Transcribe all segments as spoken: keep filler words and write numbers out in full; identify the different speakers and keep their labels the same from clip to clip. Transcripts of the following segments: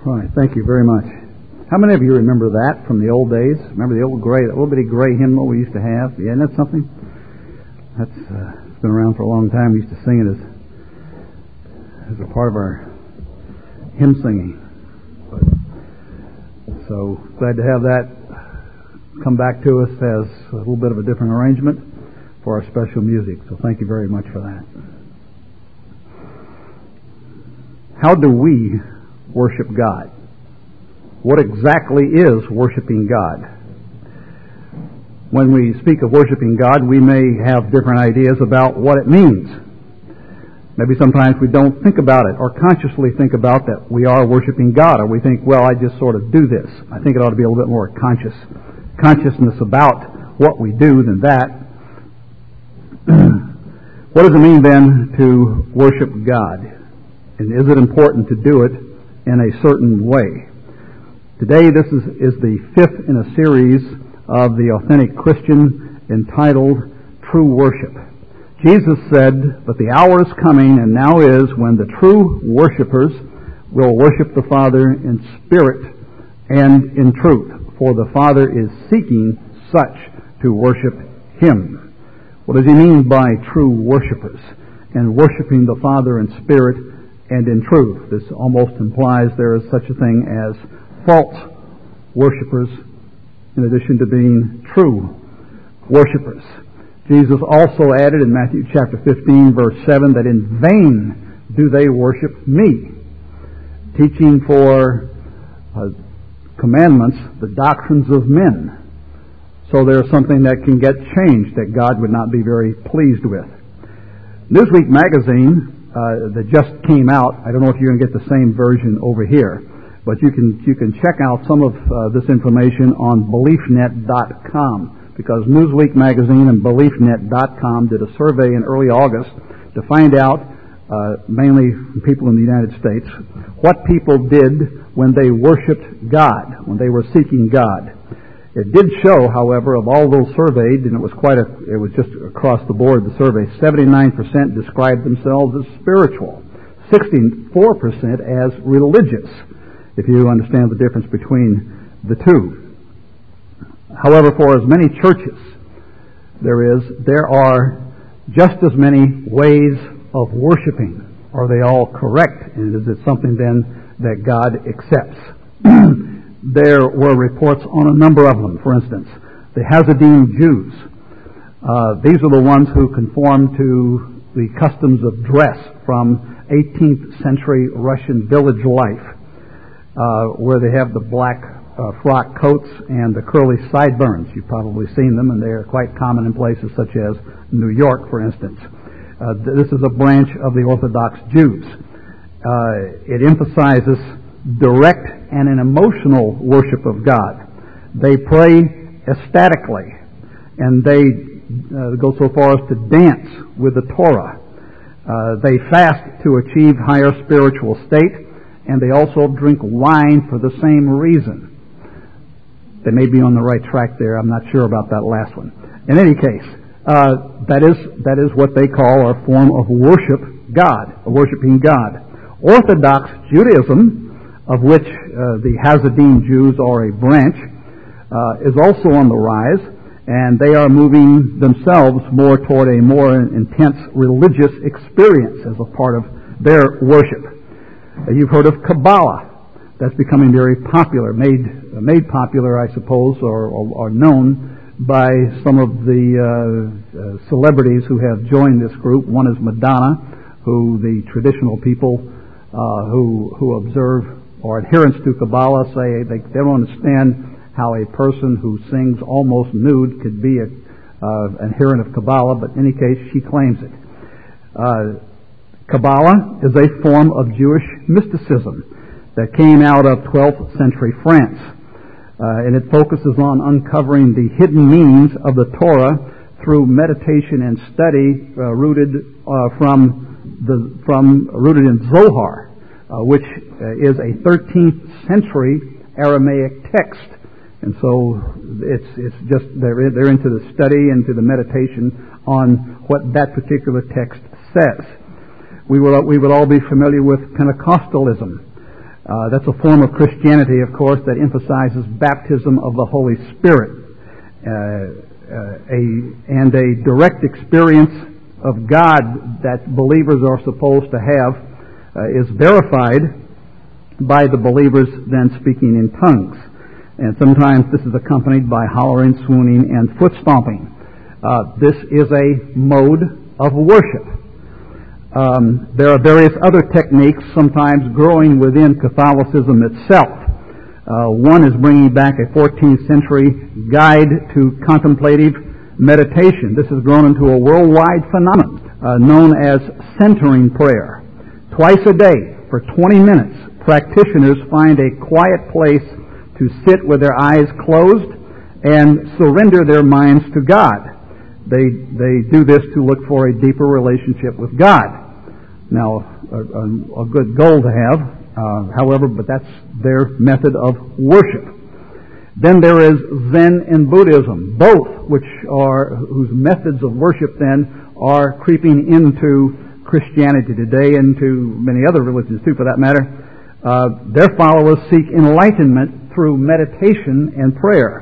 Speaker 1: Right, thank you very much. How many of you remember that from the old days? Remember the old gray, the little bitty gray hymnal we used to have? Yeah, isn't that something? That's uh, it's been around for a long time. We used to sing it as as a part of our hymn singing. But, so glad to have that come back to us as a little bit of a different arrangement for our special music. So thank you very much for that. How do we worship God? What exactly is worshiping God? When we speak of worshiping God, we may have different ideas about what it means. Maybe sometimes we don't think about it or consciously think about that we are worshiping God, or we think, well, I just sort of do this. I think it ought to be a little bit more conscious consciousness about what we do than that. What does it mean then to worship God? And is it important to do it in a certain way? Today, this is, is the fifth in a series of the Authentic Christian entitled True Worship. Jesus said, "But the hour is coming, and now is, when the true worshipers will worship the Father in spirit and in truth, for the Father is seeking such to worship Him." What does He mean by true worshipers and worshiping the Father in spirit and in truth? This almost implies there is such a thing as false worshipers in addition to being true worshipers. Jesus also added in Matthew chapter fifteen, verse seven, that in vain do they worship me, teaching for uh, commandments the doctrines of men. So there's something that can get changed that God would not be very pleased with. Newsweek magazine uh, that just came out, I don't know if you're going to get the same version over here, but you can you can check out some of uh, this information on belief net dot com, because Newsweek magazine and belief net dot com did a survey in early August to find out, uh, mainly from people in the United States, what people did when they worshiped God, when they were seeking God. It did show, however, of all those surveyed, and it was quite a, it was just across the board, the survey, seventy-nine percent described themselves as spiritual, sixty-four percent as religious, if you understand the difference between the two. However, for as many churches there is, there are just as many ways of worshiping. Are they all correct? And is it something then that God accepts? There were reports on a number of them. For instance, the Hasidim Jews. Uh, these are the ones who conform to the customs of dress from eighteenth century Russian village life, uh, where they have the black uh, frock coats and the curly sideburns. You've probably seen them, and they are quite common in places such as New York, for instance. Uh, this is a branch of the Orthodox Jews. Uh, it emphasizes direct and an emotional worship of God. They pray ecstatically, and they uh, go so far as to dance with the Torah. Uh, they fast to achieve higher spiritual state, and they also drink wine for the same reason. They may be on the right track there. I'm not sure about that last one. In any case, uh, that is that is what they call a form of worship God, worshiping God. Orthodox Judaism, of which uh, the Hasidim Jews are a branch, uh, is also on the rise, and they are moving themselves more toward a more intense religious experience as a part of their worship. Uh, you've heard of Kabbalah. That's becoming very popular, made uh, made popular, I suppose, or, or, or known by some of the uh, uh, celebrities who have joined this group. One is Madonna, who the traditional people uh, who who observe or adherents to Kabbalah say they, they don't understand how a person who sings almost nude could be a, uh, an adherent of Kabbalah, but in any case, she claims it. Uh, Kabbalah is a form of Jewish mysticism that came out of twelfth century France, uh, and it focuses on uncovering the hidden meanings of the Torah through meditation and study uh, rooted uh, from the from rooted in Zohar, uh, which uh, is a thirteenth century Aramaic text, and so it's it's just they're they're into the study and to the meditation on what that particular text says. We will we would all be familiar with Pentecostalism. Uh, that's a form of Christianity, of course, that emphasizes baptism of the Holy Spirit. Uh, uh, a, and a direct experience of God that believers are supposed to have uh, is verified by the believers then speaking in tongues. And sometimes this is accompanied by hollering, swooning, and foot stomping. Uh, this is a mode of worship. Um, there are various other techniques, sometimes growing within Catholicism itself. Uh, one is bringing back a fourteenth century guide to contemplative meditation. This has grown into a worldwide phenomenon uh, known as centering prayer. Twice a day, for twenty minutes, practitioners find a quiet place to sit with their eyes closed and surrender their minds to God. They they do this to look for a deeper relationship with God. Now, a, a, a good goal to have, uh, however, but that's their method of worship. Then there is Zen and Buddhism, both which are whose methods of worship then are creeping into Christianity today and to many other religions too, for that matter. Uh, their followers seek enlightenment through meditation and prayer.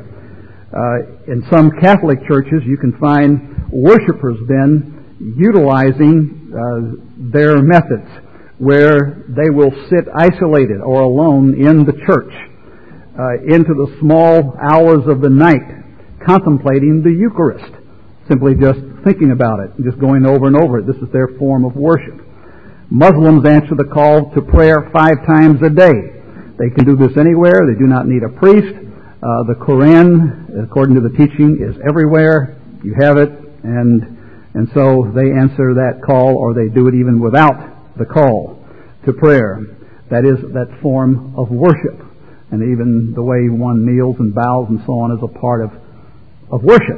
Speaker 1: Uh, in some Catholic churches, you can find worshipers then utilizing uh, their methods, where they will sit isolated or alone in the church uh, into the small hours of the night, contemplating the Eucharist, simply just thinking about it, just going over and over it. This is their form of worship. Muslims answer the call to prayer five times a day. They can do this anywhere. They do not need a priest. Uh, the Quran, according to the teaching, is everywhere. You have it, and and so they answer that call, or they do it even without the call to prayer. That is that form of worship, and even the way one kneels and bows and so on is a part of of worship.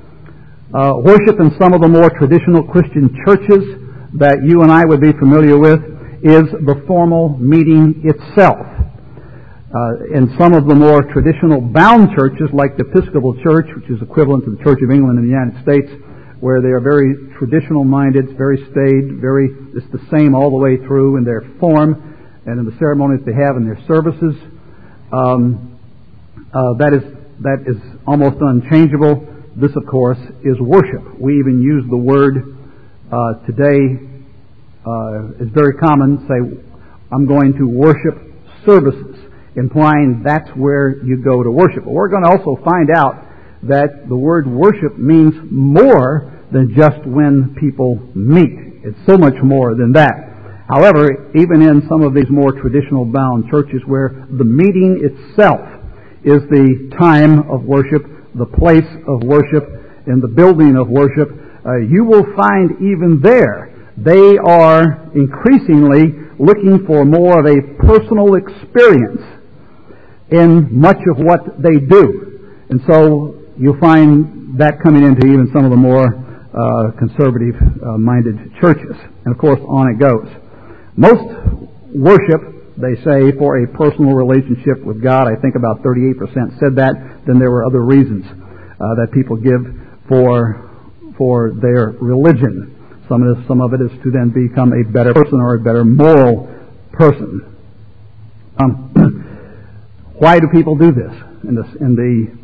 Speaker 1: Uh, worship in some of the more traditional Christian churches that you and I would be familiar with is the formal meeting itself. Uh, in some of the more traditional bound churches, like the Episcopal Church, which is equivalent to the Church of England in the United States, where they are very traditional-minded, very staid, very it's the same all the way through in their form and in the ceremonies they have in their services. Um, uh, that is that is almost unchangeable. This, of course, is worship. We even use the word uh, today. Uh, it's very common. Say, "I'm going to worship services," implying that's where you go to worship. But we're going to also find out that the word worship means more than just when people meet. It's so much more than that. However, even in some of these more traditional bound churches where the meeting itself is the time of worship, the place of worship, and the building of worship, uh, you will find even there they are increasingly looking for more of a personal experience in much of what they do. And so you'll find that coming into even some of the more uh, conservative-minded uh, churches. And of course, on it goes. Most worship, they say, for a personal relationship with God. I think about thirty-eight percent said that. Then there were other reasons uh, that people give for for their religion. Some of, it is, some of it is to then become a better person or a better moral person. Um, why do people do this? In, this, in the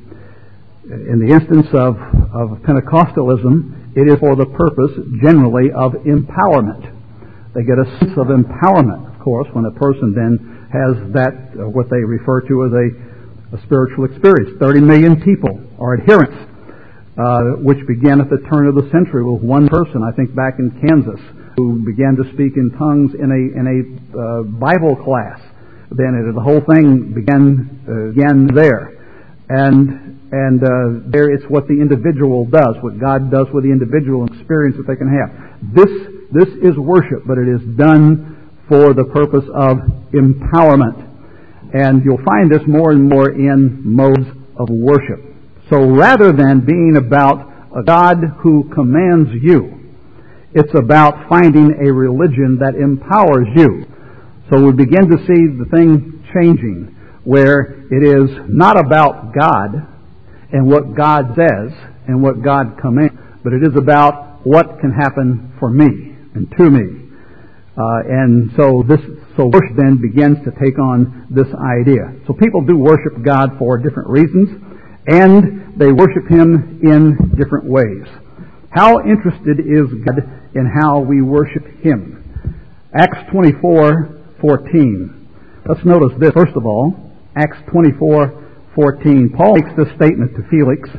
Speaker 1: in the instance of, of Pentecostalism, it is for the purpose, generally, of empowerment. They get a sense of empowerment, of course, when a person then has that, uh, what they refer to as a, a spiritual experience. thirty million people are adherents, uh, which began at the turn of the century with one person, I think back in Kansas, who began to speak in tongues in a in a uh, Bible class. Then it, the whole thing began uh, began there, and and uh, there it's what the individual does, what God does with the individual experience that they can have. This this is worship, but it is done for the purpose of empowerment, and you'll find this more and more in modes of worship. So rather than being about a God who commands you, it's about finding a religion that empowers you. So we begin to see the thing changing, where it is not about God and what God says and what God commands, but it is about what can happen for me and to me. Uh, and so this, so worship then begins to take on this idea. So people do worship God for different reasons, and they worship Him in different ways. How interested is God in how we worship Him? Acts twenty-four fourteen. Let's notice this first of all. Acts twenty-four fourteen. Paul makes this statement to Felix.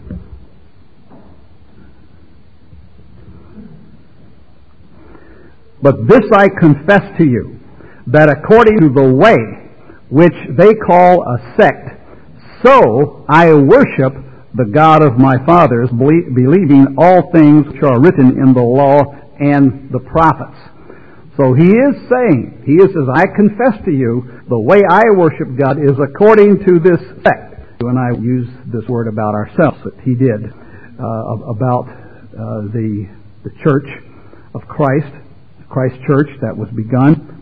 Speaker 1: But this I confess to you, that according to the way which they call a sect, so I worship the God of my fathers, believing all things which are written in the law and the prophets. So he is saying, he is, says, I confess to you, the way I worship God is according to this sect. You and I use this word about ourselves, that he did, uh, about uh, the, the church of Christ, Christ Church that was begun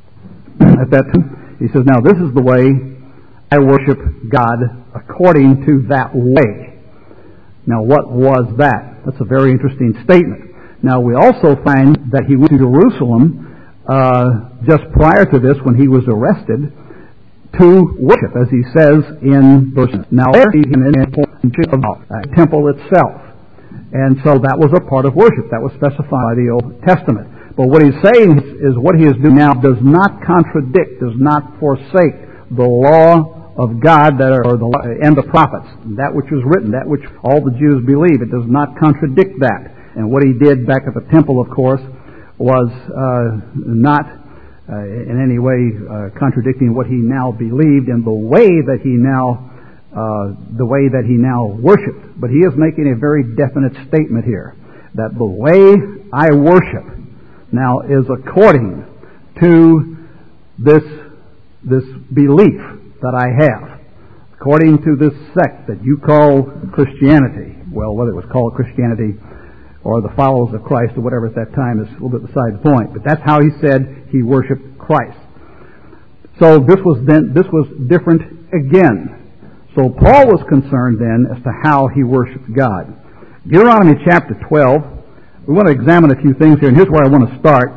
Speaker 1: at that time. He says, now this is the way I worship God according to that way. Now what was that? That's a very interesting statement. Now we also find that he went to Jerusalem uh, just prior to this when he was arrested to worship, as he says in verses. Now there he in the temple itself. And so that was a part of worship. That was specified by the Old Testament. But what he's saying is what he is doing now does not contradict, does not forsake the law of God that are, or the, and the prophets, that which was written, that which all the Jews believe. It does not contradict that. And what he did back at the temple, of course, was uh, not uh, in any way uh, contradicting what he now believed in the way that he now uh, the way that he now worshipped. But he is making a very definite statement here that the way I worship now is according to this this belief that I have, according to this sect that you call Christianity. Well, whether it was called Christianity or the followers of Christ or whatever at that time is a little bit beside the point. But that's how he said he worshipped Christ. So this was then this was different again. So Paul was concerned then as to how he worshipped God. Deuteronomy chapter twelve. We want to examine a few things here, and here's where I want to start,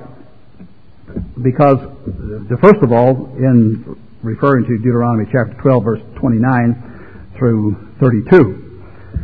Speaker 1: because, first of all, in referring to Deuteronomy chapter twelve, verse twenty-nine through thirty-two,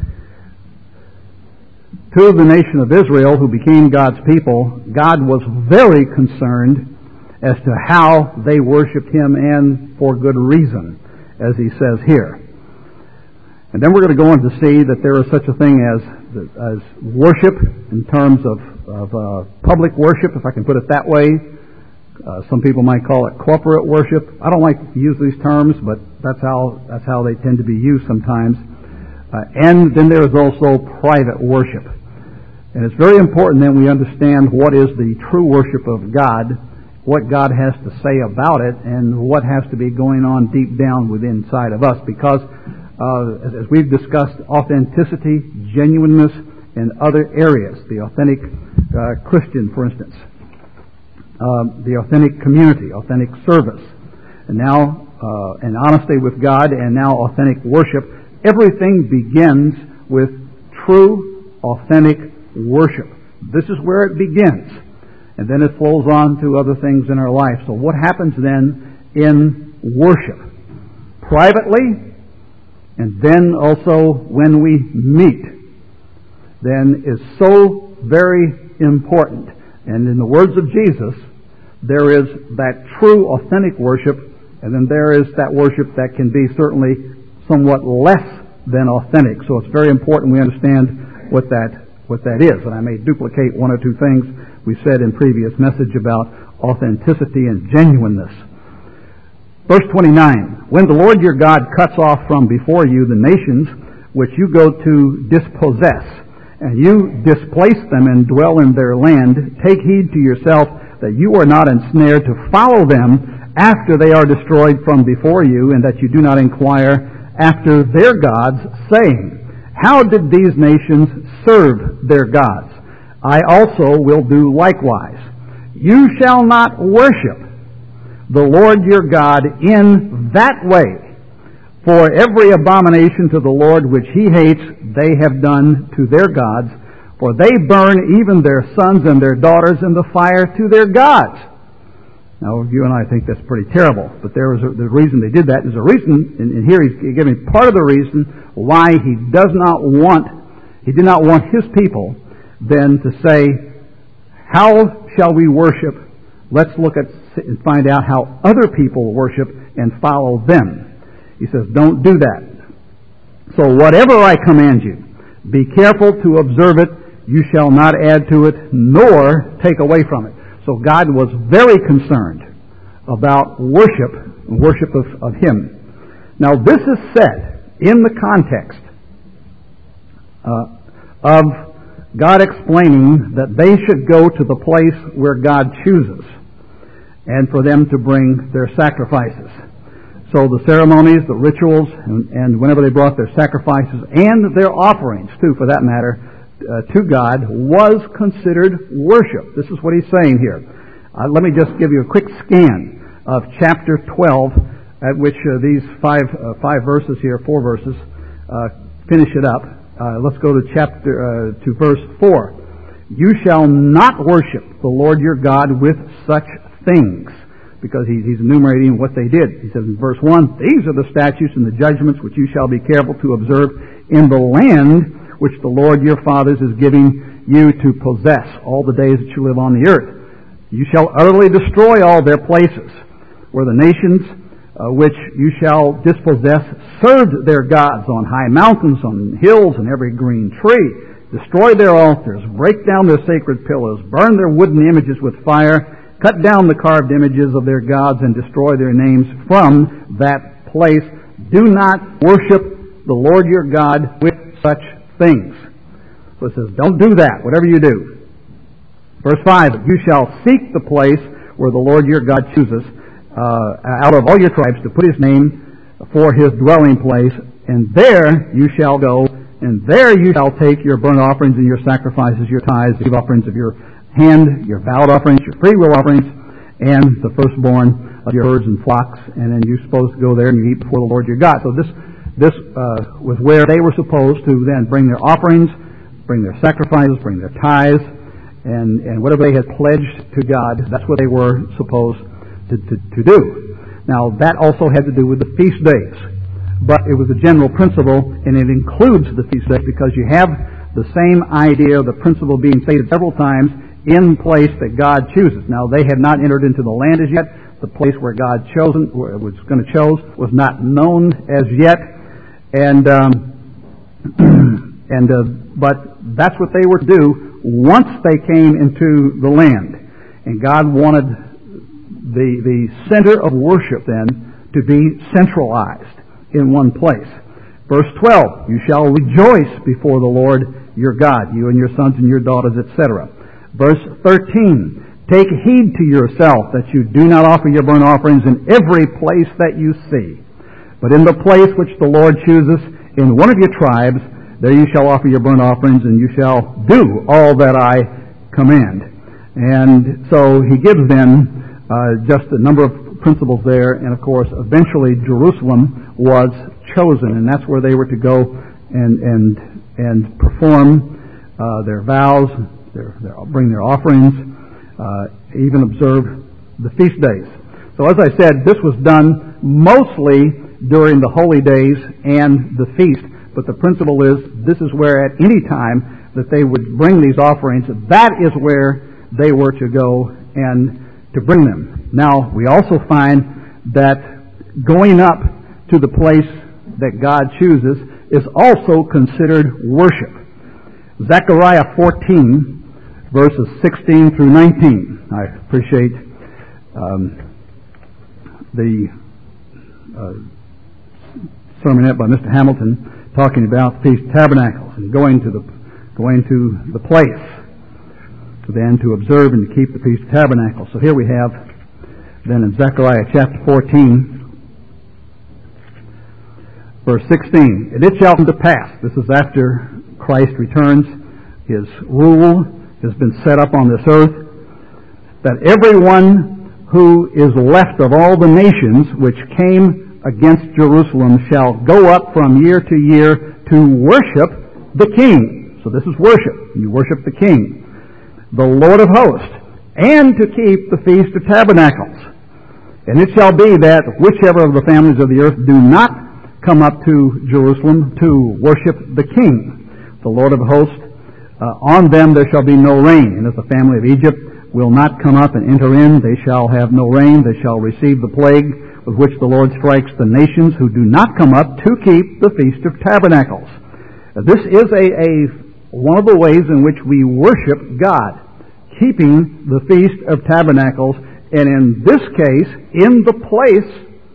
Speaker 1: to the nation of Israel who became God's people, God was very concerned as to how they worshipped Him, and for good reason, as He says here. And then we're going to go on to see that there is such a thing as as worship in terms of, of uh, public worship, if I can put it that way. Uh, some people might call it corporate worship. I don't like to use these terms, but that's how that's how they tend to be used sometimes. Uh, and then there is also private worship. And it's very important then we understand what is the true worship of God, what God has to say about it, and what has to be going on deep down within inside of us, because Uh, as, as we've discussed, authenticity, genuineness, and other areas. The authentic uh, Christian, for instance. Uh, the authentic community, authentic service. And now, uh, and honesty with God, and now authentic worship. Everything begins with true, authentic worship. This is where it begins. And then it flows on to other things in our life. So what happens then in worship? Privately, and then also when we meet, then is so very important. And in the words of Jesus, there is that true, authentic worship, and then there is that worship that can be certainly somewhat less than authentic. So it's very important we understand what that what that is. And I may duplicate one or two things we said in previous message about authenticity and genuineness. Verse twenty-nine, when the Lord your God cuts off from before you the nations which you go to dispossess, and you displace them and dwell in their land, take heed to yourself that you are not ensnared to follow them after they are destroyed from before you, and that you do not inquire after their gods, saying, how did these nations serve their gods? I also will do likewise. You shall not worship the Lord your God in that way. For every abomination to the Lord which He hates, they have done to their gods. For they burn even their sons and their daughters in the fire to their gods. Now, you and I think that's pretty terrible, but there was a, the reason they did that is a reason, and, and here he's giving part of the reason why he does not want, he did not want his people then to say, how shall we worship? Let's look at and find out how other people worship and follow them. He says, don't do that. So whatever I command you, be careful to observe it. You shall not add to it, nor take away from it. So God was very concerned about worship, worship of, of Him. Now this is said in the context uh, of God explaining that they should go to the place where God chooses and for them to bring their sacrifices. So the ceremonies, the rituals, and, and whenever they brought their sacrifices and their offerings, too, for that matter, uh, to God, was considered worship. This is what he's saying here. Uh, let me just give you a quick scan of chapter twelve, at which uh, these five uh, five verses here, four verses, uh, finish it up. Uh, let's go to chapter uh, to verse four. You shall not worship the Lord your God with such things. Because he, he's enumerating what they did. He says in verse one, these are the statutes and the judgments which you shall be careful to observe in the land which the Lord your fathers is giving you to possess all the days that you live on the earth. You shall utterly destroy all their places, where the nations uh, which you shall dispossess served their gods on high mountains, on hills, and every green tree. Destroy their altars, break down their sacred pillars, burn their wooden images with fire, cut down the carved images of their gods, and destroy their names from that place. Do not worship the Lord your God with such things. So it says, don't do that, whatever you do. Verse five, you shall seek the place where the Lord your God chooses uh, out of all your tribes to put his name for his dwelling place, and there you shall go, and there you shall take your burnt offerings and your sacrifices, your tithes, the offerings of your hand, your vowed offerings, your freewill offerings, and the firstborn of your herds and flocks, and then you're supposed to go there and you eat before the Lord your God. So this this uh, was where they were supposed to then bring their offerings, bring their sacrifices, bring their tithes, and, and whatever they had pledged to God, that's what they were supposed to, to, to do. Now that also had to do with the feast days, but it was a general principle, and it includes the feast days because you have the same idea, the principle being stated several times, in place that God chooses. Now, they had not entered into the land as yet. The place where God chosen was going to chose was not known as yet, and um, and uh, but that's what they were to do once they came into the land. And God wanted the the center of worship then to be centralized in one place. Verse twelve: you shall rejoice before the Lord your God, you and your sons and your daughters, et cetera. Verse thirteen, take heed to yourself that you do not offer your burnt offerings in every place that you see, but in the place which the Lord chooses in one of your tribes, there you shall offer your burnt offerings, and you shall do all that I command. And so he gives them uh, just a number of principles there, and of course eventually Jerusalem was chosen, and that's where they were to go and and and perform uh, their vows, Their, their, bring their offerings, uh, even observe the feast days. So as I said, this was done mostly during the holy days and the feast, but the principle is this is where at any time that they would bring these offerings, that is where they were to go and to bring them. Now, we also find that going up to the place that God chooses is also considered worship. Zechariah fourteen, verses sixteen through nineteen. I appreciate um, the uh, sermonette by Mister Hamilton talking about the Feast of Tabernacles and going to the going to the place to then to observe and to keep the Feast of Tabernacles. So here we have then in Zechariah chapter fourteen, verse sixteen. And it shall come to pass, this is after Christ returns, his rule has been set up on this earth, that everyone who is left of all the nations which came against Jerusalem shall go up from year to year to worship the King. So this is worship. You worship the King, the Lord of hosts, and to keep the Feast of Tabernacles. And it shall be that whichever of the families of the earth do not come up to Jerusalem to worship the King, the Lord of hosts, uh, on them there shall be no rain. And if the family of Egypt will not come up and enter in, they shall have no rain. They shall receive the plague with which the Lord strikes the nations who do not come up to keep the Feast of Tabernacles. Uh, this is a, a one of the ways in which we worship God, keeping the Feast of Tabernacles, and in this case, in the place,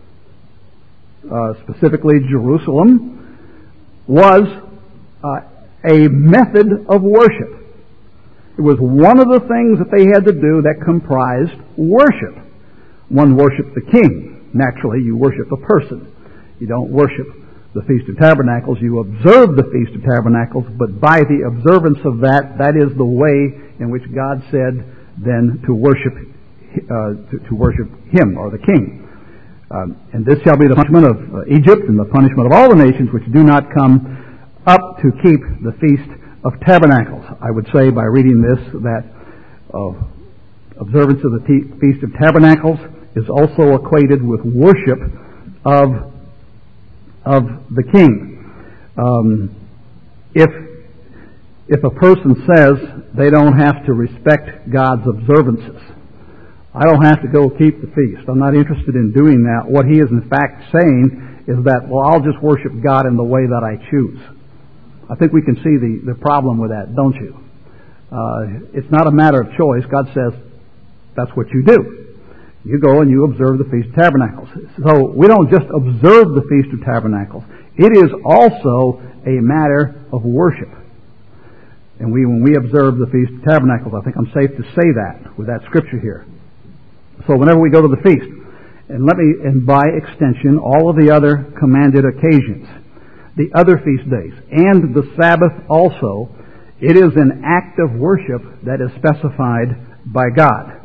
Speaker 1: uh, specifically Jerusalem, was uh, a method of worship. It was one of the things that they had to do that comprised worship. One worshiped the king. Naturally, you worship a person. You don't worship the Feast of Tabernacles. You observe the Feast of Tabernacles, but by the observance of that, that is the way in which God said then to worship uh, to, to worship Him, or the King. Um, and this shall be the punishment of uh, Egypt and the punishment of all the nations which do not come up to keep the Feast of Tabernacles. I would say by reading this that uh, observance of the T- Feast of Tabernacles is also equated with worship of of the King. Um, if if a person says they don't have to respect God's observances, I don't have to go keep the feast, I'm not interested in doing that, what he is in fact saying is that, well, I'll just worship God in the way that I choose. I think we can see the, the problem with that, don't you? Uh, it's not a matter of choice. God says that's what you do. You go and you observe the Feast of Tabernacles. So we don't just observe the Feast of Tabernacles. It is also a matter of worship. And we, when we observe the Feast of Tabernacles, I think I'm safe to say that with that scripture here. So whenever we go to the feast, and let me, and by extension, all of the other commanded occasions, the other feast days, and the Sabbath also, it is an act of worship that is specified by God.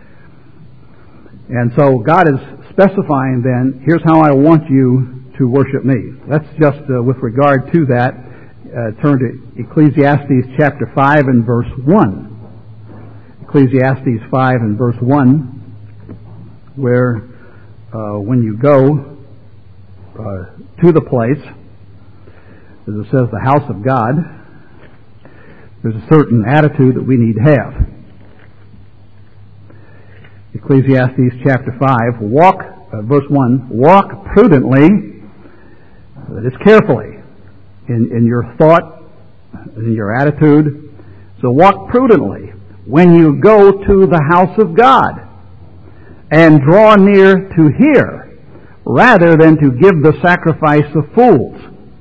Speaker 1: And so God is specifying then, here's how I want you to worship me. Let's just, uh, with regard to that, uh, turn to Ecclesiastes chapter five and verse one. Ecclesiastes five and verse one, where uh, when you go uh, to the place, as it says, the house of God, there's a certain attitude that we need to have. Ecclesiastes chapter five, walk, uh, verse one, walk prudently, that is carefully, in, in your thought, in your attitude. So walk prudently when you go to the house of God, and draw near to hear, rather than to give the sacrifice of fools.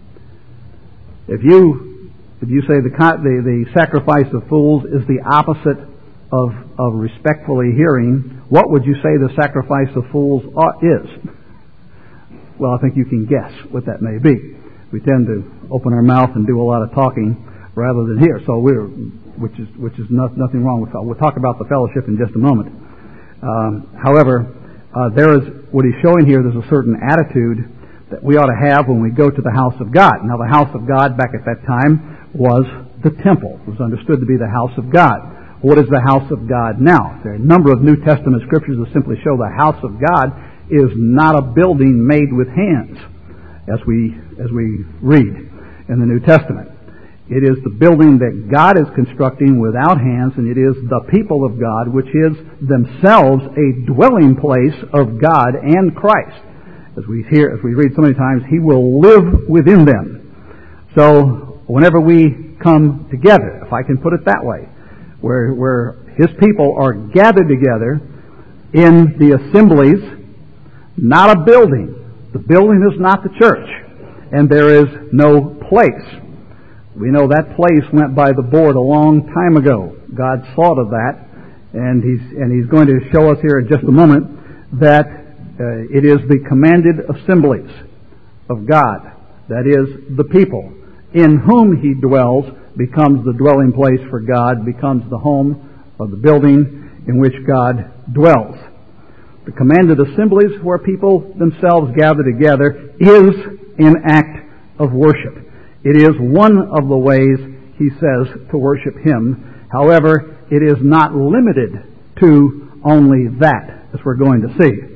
Speaker 1: If you if you say the the, the sacrifice of fools is the opposite of of respectfully hearing, what would you say the sacrifice of fools is? Well, I think you can guess what that may be. We tend to open our mouth and do a lot of talking rather than hear. So we're which is which is not, nothing wrong with that. We'll talk about the fellowship in just a moment. Um, however, uh, there is what he's showing here. There's a certain attitude that we ought to have when we go to the house of God. Now, the house of God back at that time was the temple. It was understood to be the house of God. What is the house of God now? There are a number of New Testament scriptures that simply show the house of God is not a building made with hands, as we as we read in the New Testament. It is the building that God is constructing without hands, and it is the people of God, which is themselves a dwelling place of God and Christ. As we hear, as we read so many times, He will live within them. So whenever we come together, if I can put it that way, where where His people are gathered together in the assemblies, not a building. The building is not the church, and there is no place. We know that place went by the board a long time ago. God thought of that, and He's and He's going to show us here in just a moment that uh, it is the commanded assemblies of God, that is, the people in whom He dwells, becomes the dwelling place for God, becomes the home of the building in which God dwells. The commanded assemblies where people themselves gather together is an act of worship. It is one of the ways, he says, to worship Him. However, it is not limited to only that, as we're going to see.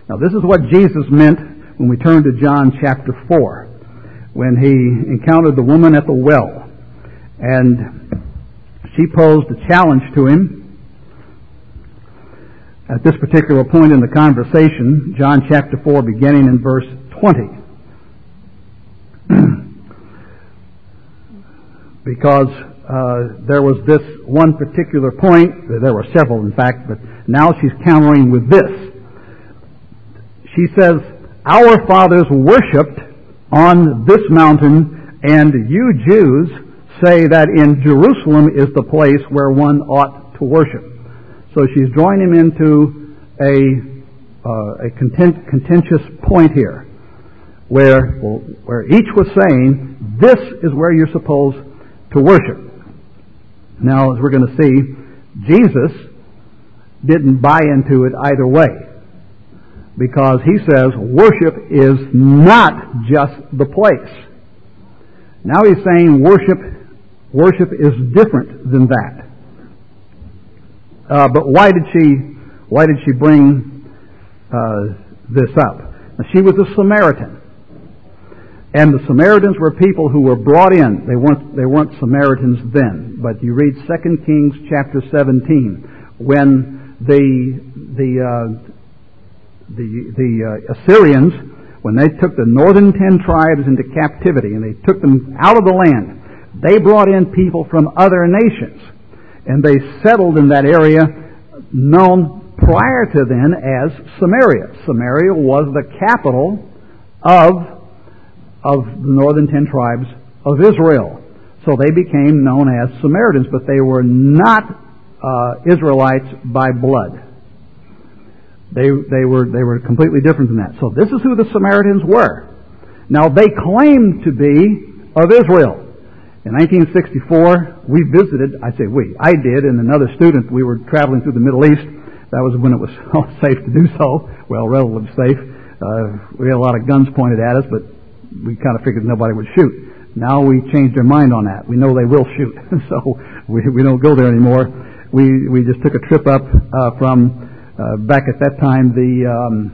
Speaker 1: Now this is what Jesus meant when we turn to John chapter four, when he encountered the woman at the well, and she posed a challenge to him. At this particular point in the conversation, John chapter four, beginning in verse twenty. Because uh, there was this one particular point, there were several in fact, but now she's countering with this. She says, "Our fathers worshipped on this mountain, and you Jews say that in Jerusalem is the place where one ought to worship." So she's drawing him into a uh, a content, contentious point here, where where each was saying, "This is where you're supposed to worship." Now, as we're going to see, Jesus didn't buy into it either way, because he says worship is not just the place. Now he's saying worship worship is different than that. Uh, but why did she why did she bring uh, this up? Now, she was a Samaritan. And the Samaritans were people who were brought in. They weren't they weren't Samaritans then. But you read Second Kings chapter seventeen, when the the uh, the the uh, Assyrians, when they took the northern ten tribes into captivity and they took them out of the land, they brought in people from other nations, and they settled in that area known prior to then as Samaria. Samaria was the capital of of the northern ten tribes of Israel. So they became known as Samaritans, but they were not uh, Israelites by blood. They they were they were completely different than that. So this is who the Samaritans were. Now they claimed to be of Israel. In nineteen sixty-four, we visited, I say we, I did, and another student, we were traveling through the Middle East. That was when it was safe to do so. Well, relatively safe. Uh, we had a lot of guns pointed at us, but we kind of figured nobody would shoot. Now we changed our mind on that. We know they will shoot, so we we don't go there anymore. We we just took a trip up uh, from uh, back at that time the um,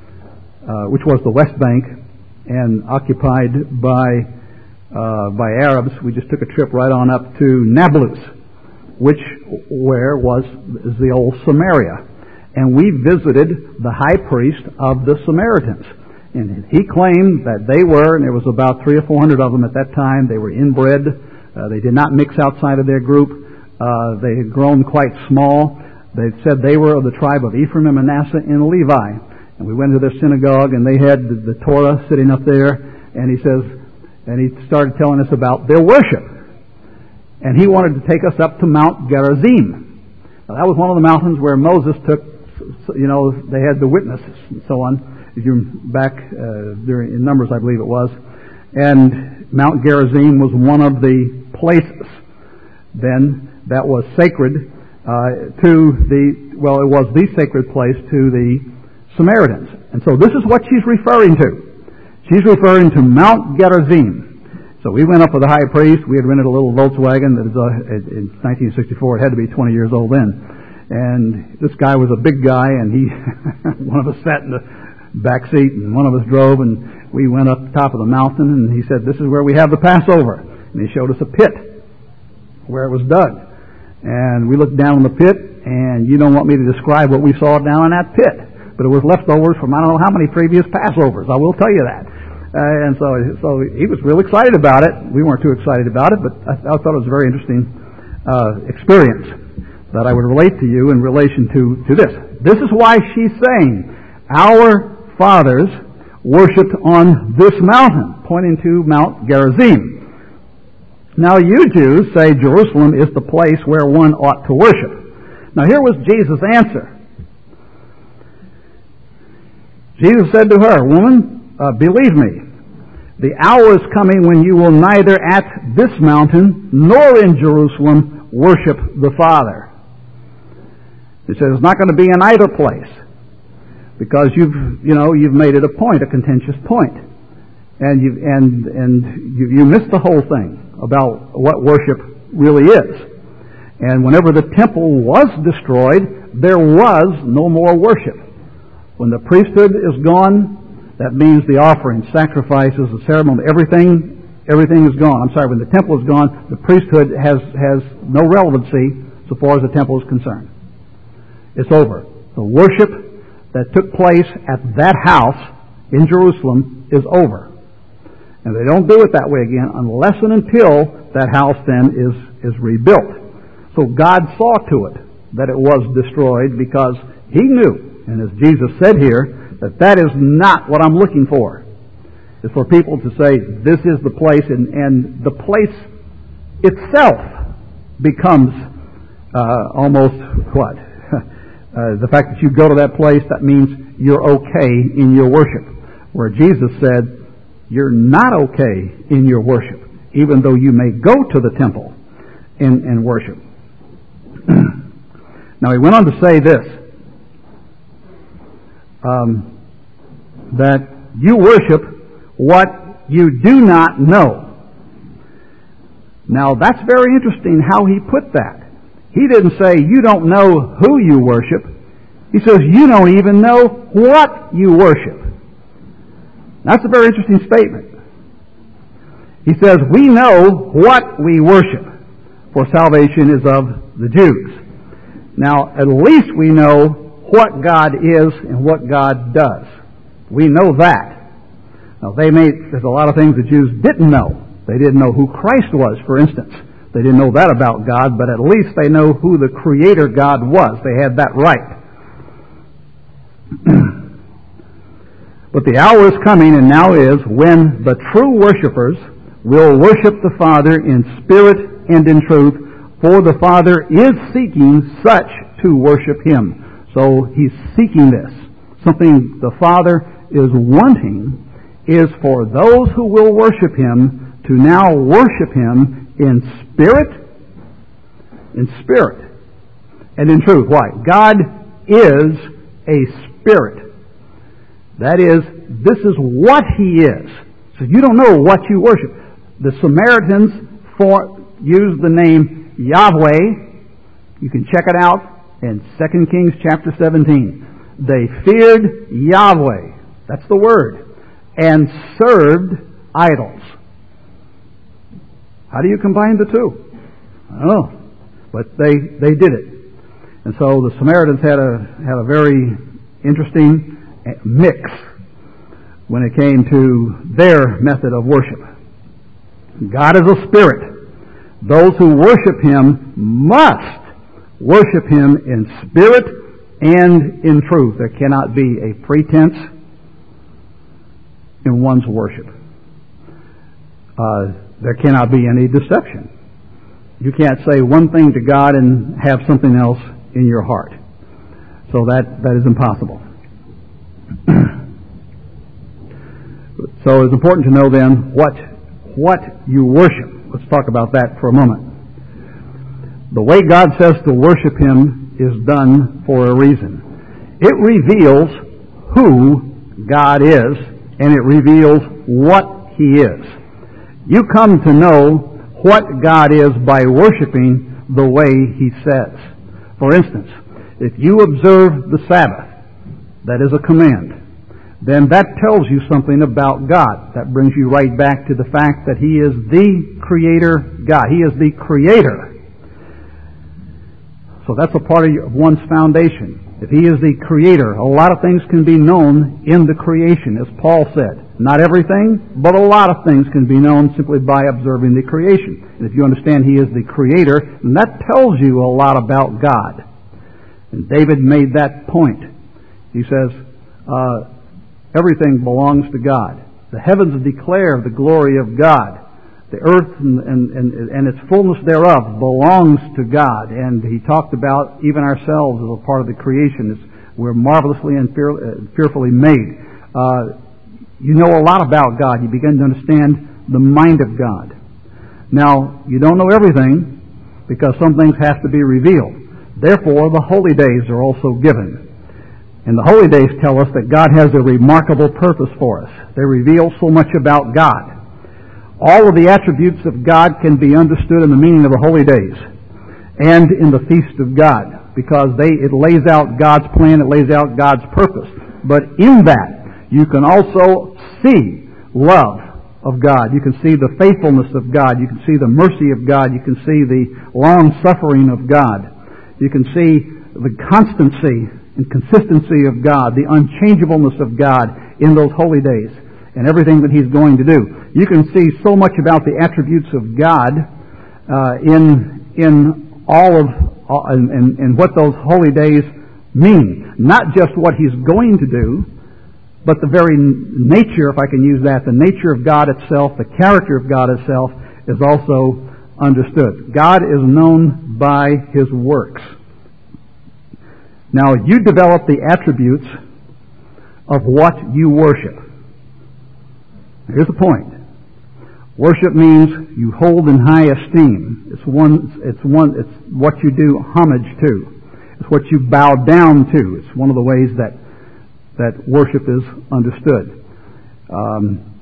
Speaker 1: uh, which was the West Bank and occupied by uh, by Arabs. We just took a trip right on up to Nablus, which where was is the old Samaria, and we visited the high priest of the Samaritans. And he claimed that they were, and there was about three or four hundred of them at that time, they were inbred. Uh, they did not mix outside of their group. Uh, they had grown quite small. They said they were of the tribe of Ephraim and Manasseh and Levi. And we went to their synagogue, and they had the, the Torah sitting up there. And he says, and he started telling us about their worship. And he wanted to take us up to Mount Gerizim. Now, that was one of the mountains where Moses took, you know, they had the witnesses and so on. If you're back uh, during in Numbers, I believe it was, and Mount Gerizim was one of the places then that was sacred uh, to the well, it was the sacred place to the Samaritans, and so this is what she's referring to. She's referring to Mount Gerizim. So we went up with the high priest. We had rented a little Volkswagen that was uh, in nineteen sixty-four. It had to be twenty years old then, and this guy was a big guy, and he one of us sat in the back seat, and one of us drove, and we went up the top of the mountain, and he said, "This is where we have the Passover." And he showed us a pit where it was dug. And we looked down in the pit, and you don't want me to describe what we saw down in that pit, but it was leftovers from I don't know how many previous Passovers. I will tell you that. Uh, and so so he was real excited about it. We weren't too excited about it, but I, I thought it was a very interesting uh, experience that I would relate to you in relation to, to this. This is why she's saying, our fathers worshipped on this mountain, pointing to Mount Gerizim. Now you Jews say Jerusalem is the place where one ought to worship. Now here was Jesus' answer. Jesus said to her, "Woman, uh, believe me, the hour is coming when you will neither at this mountain nor in Jerusalem worship the Father." He says it's not going to be in either place, because you've, you know, you've made it a point, a contentious point, and you and and you, you missed the whole thing about what worship really is. And whenever the temple was destroyed, there was no more worship. When the priesthood is gone, that means the offering, sacrifices, the ceremony, everything, everything is gone. I'm sorry, when the temple is gone, the priesthood has, has no relevancy so far as the temple is concerned. It's over. The worship that took place at that house in Jerusalem is over. And they don't do it that way again unless and until that house then is, is rebuilt. So God saw to it that it was destroyed because He knew, and as Jesus said here, that that is not what I'm looking for. It's for people to say, this is the place, and, and the place itself becomes uh, almost what? uh, the fact that you go to that place, that means you're okay in your worship. Where Jesus said, you're not okay in your worship, even though you may go to the temple and, and worship. Now he went on to say this, um, that you worship what you do not know. Now that's very interesting how he put that. He didn't say you don't know who you worship. He says you don't even know what you worship. That's a very interesting statement. He says we know what we worship, for salvation is of the Jews. Now, at least we know what God is and what God does. We know that. Now, they may, there's a lot of things the Jews didn't know. They didn't know who Christ was, for instance. They didn't know that about God, but at least they know who the Creator God was. They had that right. But the hour is coming, and now is, when the true worshipers will worship the Father in spirit and in truth, for the Father is seeking such to worship Him. So He's seeking this. Something the Father is wanting is for those who will worship Him to now worship Him in spirit, in spirit, and in truth. Why? God is a spirit. That is, this is what He is. So you don't know what you worship. The Samaritans for, used the name Yahweh. You can check it out in Second Kings chapter seventeen. They feared Yahweh. That's the word. And served idols. How do you combine the two? I don't know. But they, they did it. And so the Samaritans had a, had a very interesting mix when it came to their method of worship. God is a spirit. Those who worship Him must worship Him in spirit and in truth. There cannot be a pretense in one's worship. Uh, there cannot be any deception. You can't say one thing to God and have something else in your heart. So that, that is impossible. So it's important to know then what what you worship. Let's talk about that for a moment. The way God says to worship Him is done for a reason. It reveals who God is, and it reveals what He is. You come to know what God is by worshiping the way He says. For instance, if you observe the Sabbath, that is a command, then that tells you something about God. That brings you right back to the fact that He is the Creator God. He is the Creator. So that's a part of one's foundation. If He is the Creator, a lot of things can be known in the creation, as Paul said. Not everything, but a lot of things can be known simply by observing the creation. And if you understand He is the Creator, then that tells you a lot about God. And David made that point. He says, uh, everything belongs to God. The heavens declare the glory of God. The earth and, and, and, and its fullness thereof belongs to God. And he talked about even ourselves as a part of the creation. It's, we're marvelously and fear, uh, fearfully made. Uh, you know a lot about God. You begin to understand the mind of God. Now, you don't know everything because some things have to be revealed. Therefore, the holy days are also given. And the holy days tell us that God has a remarkable purpose for us. They reveal so much about God. All of the attributes of God can be understood in the meaning of the holy days and in the feast of God, because they it lays out God's plan, it lays out God's purpose. but in that you can also see love of God. You can see the faithfulness of God. You can see the mercy of God. You can see the long-suffering of God. You can see the constancy and consistency of God, the unchangeableness of God in those holy days and everything that He's going to do. You can see so much about the attributes of God uh, in in all of uh, in, in what those holy days mean. Not just what He's going to do, but the very nature, if I can use that, the nature of God itself, the character of God itself, is also understood. God is known by His works. Now, you develop the attributes of what you worship. Here's the point. Worship means you hold in high esteem. It's one. It's one. It's what you do homage to. It's what you bow down to. It's one of the ways that that worship is understood. Um,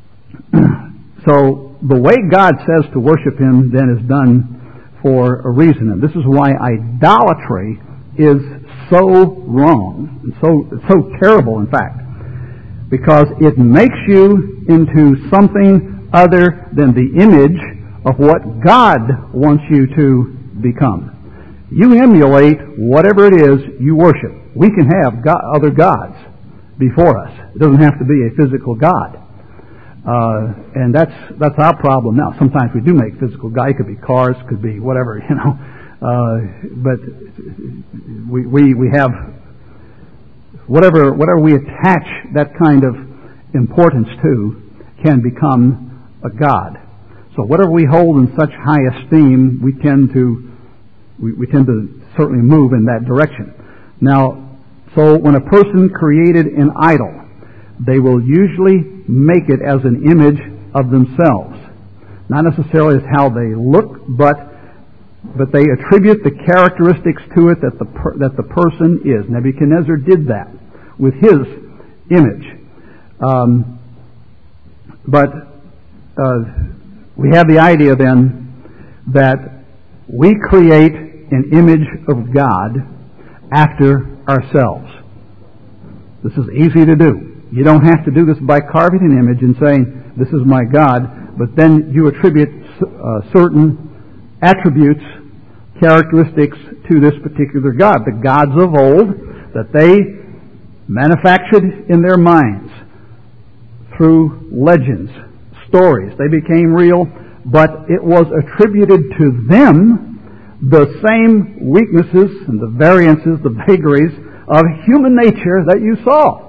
Speaker 1: so the way God says to worship Him then is done for a reason, and this is why idolatry is so wrong and so so terrible, in fact, because it makes you into something other than the image of what God wants you to become. You emulate whatever it is you worship. We can have God, other gods before us. It doesn't have to be a physical God. Uh, and that's that's our problem now. Sometimes we do make physical gods. It could be cars, could be whatever, you know. Uh, but we, we we have whatever whatever we attach that kind of importance to can become a god. So whatever we hold in such high esteem, we tend to we, we tend to certainly move in that direction. Now, so when a person created an idol, they will usually make it as an image of themselves, not necessarily as how they look, but but they attribute the characteristics to it that the per, that the person is. Nebuchadnezzar did that with his image, um, but uh, we have the idea then that we create an image of God after ourselves. This is easy to do. You don't have to do this by carving an image and saying, "This is my God," but then you attribute uh, certain attributes, characteristics to this particular God. The gods of old that they manufactured in their minds through legends, stories. They became real, but it was attributed to them the same weaknesses and the variances, the vagaries of human nature that you saw.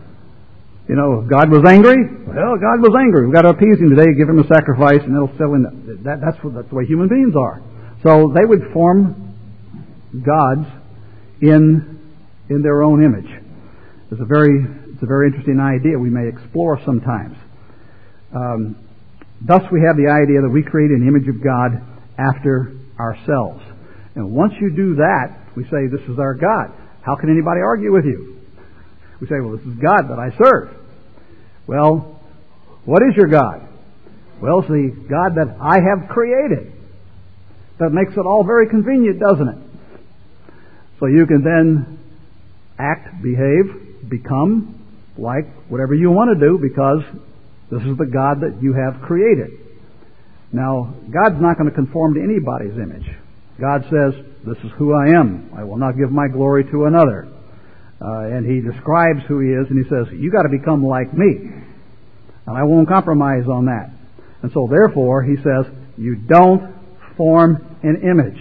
Speaker 1: You know, if God was angry, well, God was angry. We've got to appease Him today, give Him a sacrifice, and it'll settle in. That, that's, what, that's the way human beings are. So they would form gods in in their own image. It's a very it's a very interesting idea we may explore sometimes. Um, thus, we have the idea that we create an image of God after ourselves. And once you do that, we say, "This is our God." How can anybody argue with you? We say, "Well, this is God that I serve." Well, what is your God? Well, it's the God that I have created. That makes it all very convenient, doesn't it? So you can then act, behave, become like whatever you want to do because this is the God that you have created. Now, God's not going to conform to anybody's image. God says, "This is who I am. I will not give my glory to another." Uh, and He describes who He is, and He says, "You got to become like me." And I won't compromise on that. And so therefore, He says, you don't form an image,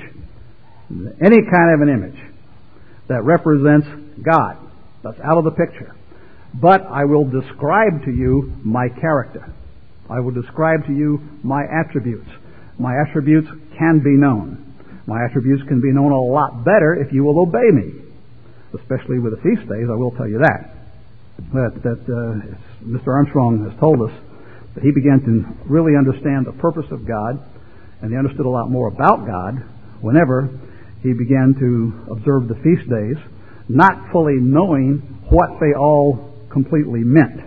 Speaker 1: any kind of an image that represents God. That's out of the picture. But I will describe to you my character. I will describe to you my attributes. My attributes can be known. My attributes can be known a lot better if you will obey me. Especially with the feast days, I will tell you that. That, that uh, Mister Armstrong has told us that he began to really understand the purpose of God, and he understood a lot more about God whenever he began to observe the feast days, not fully knowing what they all completely meant.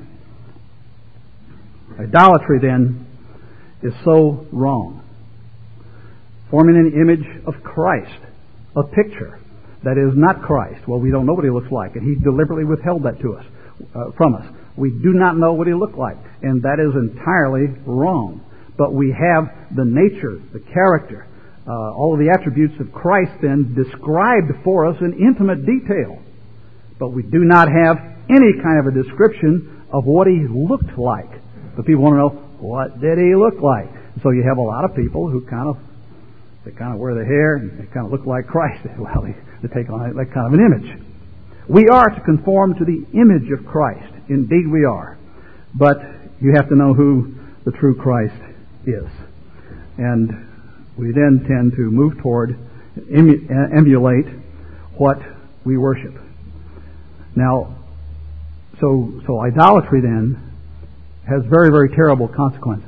Speaker 1: Idolatry, then, is so wrong. Forming an image of Christ, a picture, that is not Christ. Well, we don't know what he looks like, and he deliberately withheld that to us, uh, from us. We do not know what he looked like, and that is entirely wrong. But we have the nature, the character, uh, all of the attributes of Christ then described for us in intimate detail. But we do not have any kind of a description of what he looked like. The people want to know, what did he look like? So you have a lot of people who kind of, they kind of wear the hair and they kind of look like Christ. Well, they, they take on that kind of an image. We are to conform to the image of Christ. Indeed we are. But you have to know who the true Christ is. And we then tend to move toward, emu- emulate what we worship. Now, so so idolatry then has very, very terrible consequences.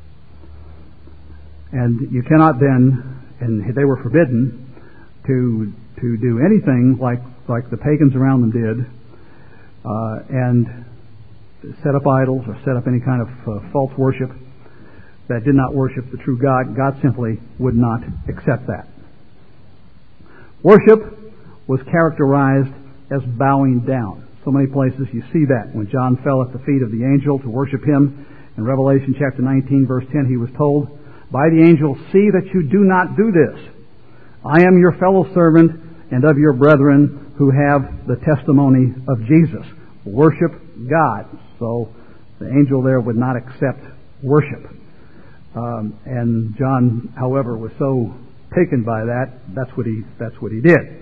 Speaker 1: And you cannot then, and they were forbidden to to do anything like like the pagans around them did, uh, and set up idols or set up any kind of uh, false worship that did not worship the true God. God simply would not accept that. Worship was characterized as bowing down. So many places you see that. When John fell at the feet of the angel to worship him, in Revelation chapter nineteen, verse ten, he was told by the angel, "See that you do not do this. I am your fellow servant and of your brethren who have the testimony of Jesus." Worship God. So the angel there would not accept worship. Um, and John, however, was so taken by that, that's what he that's what he did.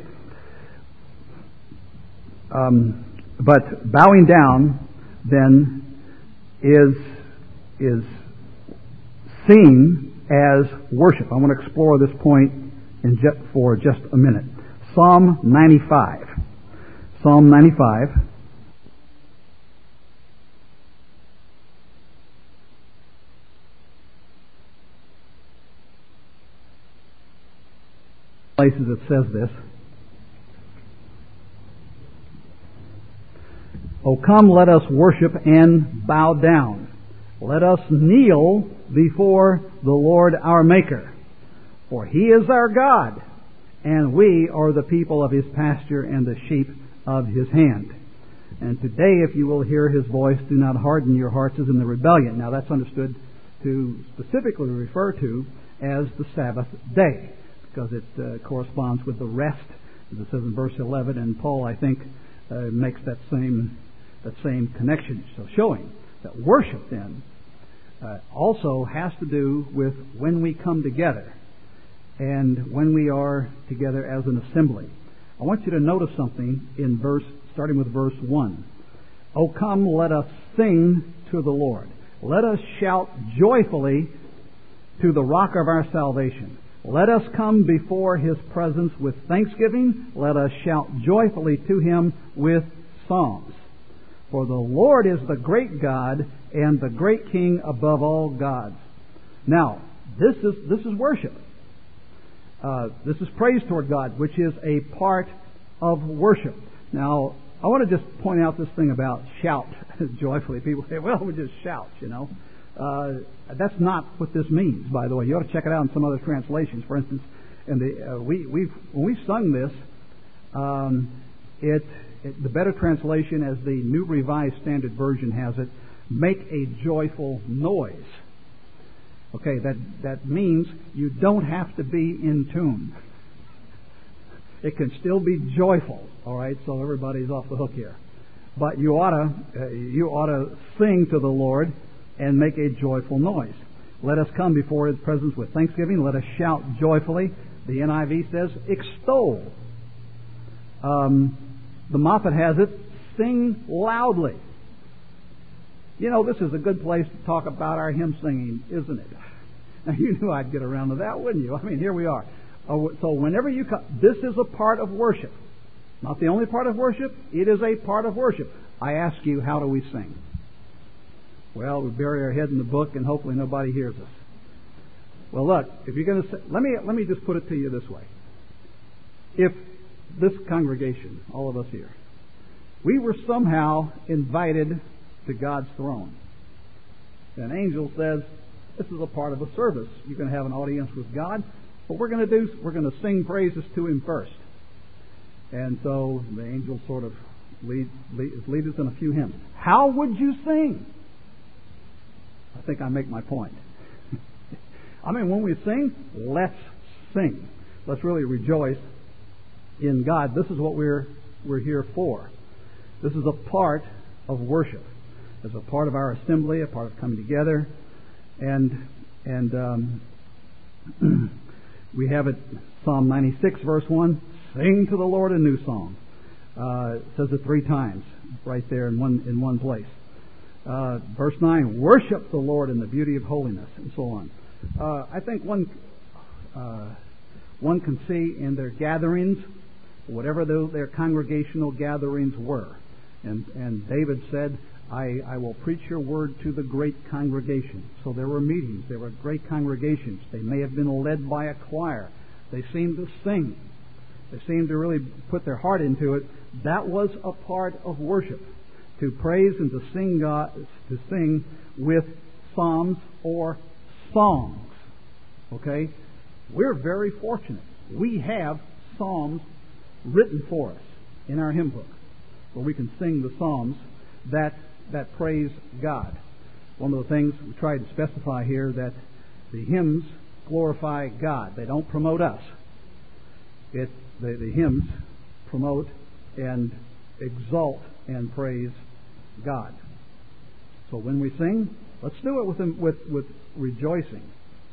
Speaker 1: Um, but bowing down then is is seen as worship. I want to explore this point in just, for just a minute. Psalm ninety-five. Psalm ninety-five. Places it says this. "O come, let us worship and bow down. Let us kneel before the Lord our Maker. For He is our God, and we are the people of His pasture and the sheep of His hand. And today, if you will hear His voice, do not harden your hearts as in the rebellion." Now that's understood to specifically refer to as the Sabbath day, because it uh, corresponds with the rest, as it says in verse eleven, and Paul, I think, uh, makes that same that same connection, so showing that worship then uh, also has to do with when we come together and when we are together as an assembly. I want you to notice something in verse, starting with verse one. "O come, let us sing to the Lord. Let us shout joyfully to the rock of our salvation. Let us come before His presence with thanksgiving. Let us shout joyfully to Him with psalms. For the Lord is the great God and the great King above all gods." Now, this is this is worship. Uh, this is praise toward God, which is a part of worship. Now, I want to just point out this thing about shout joyfully. People say, "Well, we just shout," you know. Uh, that's not what this means, by the way. You ought to check it out in some other translations. For instance, in the uh, we we when we sung this, um, it, it the better translation, as the New Revised Standard Version has it, make a joyful noise. Okay, that that means you don't have to be in tune. It can still be joyful. All right, so everybody's off the hook here. But you ought to uh, you ought to sing to the Lord and make a joyful noise. "Let us come before His presence with thanksgiving. Let us shout joyfully." The N I V says, extol. Um, the Moffat has it, sing loudly. You know, this is a good place to talk about our hymn singing, isn't it? Now, you knew I'd get around to that, wouldn't you? I mean, here we are. So whenever you come, this is a part of worship. Not the only part of worship. It is a part of worship. I ask you, how do we sing? Well, we bury our head in the book and hopefully nobody hears us. Well, look, if you're going to say, let me let me just put it to you this way. If this congregation, all of us here, we were somehow invited to God's throne, an angel says, "This is a part of a service. You're going to have an audience with God. What we're going to do, we're going to sing praises to Him first." And so the angel sort of lead, lead, lead us in a few hymns. How would you sing? I think I make my point. I mean, when we sing, let's sing. Let's really rejoice in God. This is what we're we're here for. This is a part of worship. It's a part of our assembly, a part of coming together, and and um, we have it. Psalm ninety-six, verse one: "Sing to the Lord a new song." Uh, it says it three times, right there in one in one place. Uh, verse nine: "Worship the Lord in the beauty of holiness," and so on. Uh, I think one uh, one can see in their gatherings, whatever those, their congregational gatherings were, and and David said, I, I will preach your word to the great congregation. So there were meetings. There were great congregations. They may have been led by a choir. They seemed to sing. They seemed to really put their heart into it. That was a part of worship, to praise and to sing God, to sing with psalms or songs. Okay? We're very fortunate. We have psalms written for us in our hymn book, where we can sing the psalms that that praise God. One of the things we try to specify here, that the hymns glorify God. They don't promote us. It the, the hymns promote and exalt and praise God. So when we sing, let's do it with with with rejoicing.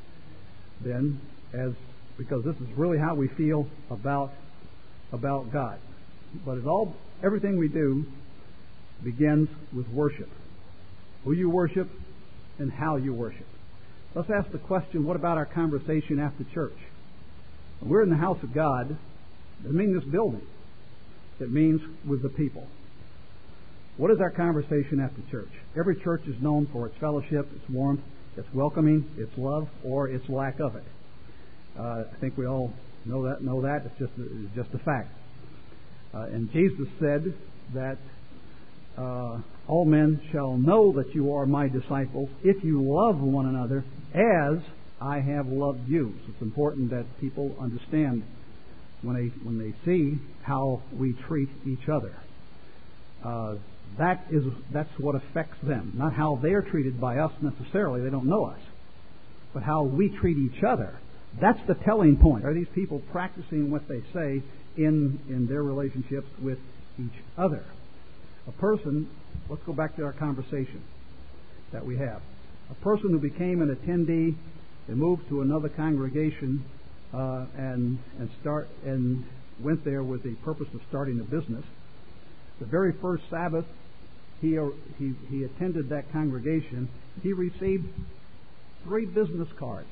Speaker 1: Then, as because this is really how we feel about about God. But it's all everything we do begins with worship. Who you worship and how you worship. Let's ask the question, what about our conversation after church? When we're in the house of God, it doesn't mean this building. It means with the people. What is our conversation after church? Every church is known for its fellowship, its warmth, its welcoming, its love, or its lack of it. Uh, I think we all know that. Know that. It's just it's just a fact. Uh, and Jesus said that Uh, all men shall know that you are my disciples if you love one another as I have loved you. So it's important that people understand when they when they see how we treat each other. Uh, that is that's what affects them, not how they're treated by us necessarily. They don't know us, but how we treat each other. That's the telling point. Are these people practicing what they say in in their relationships with each other? A person, let's go back to our conversation that we have. A person who became an attendee and moved to another congregation uh, and and start and went there with the purpose of starting a business. The very first Sabbath he he he attended that congregation, he received three business cards.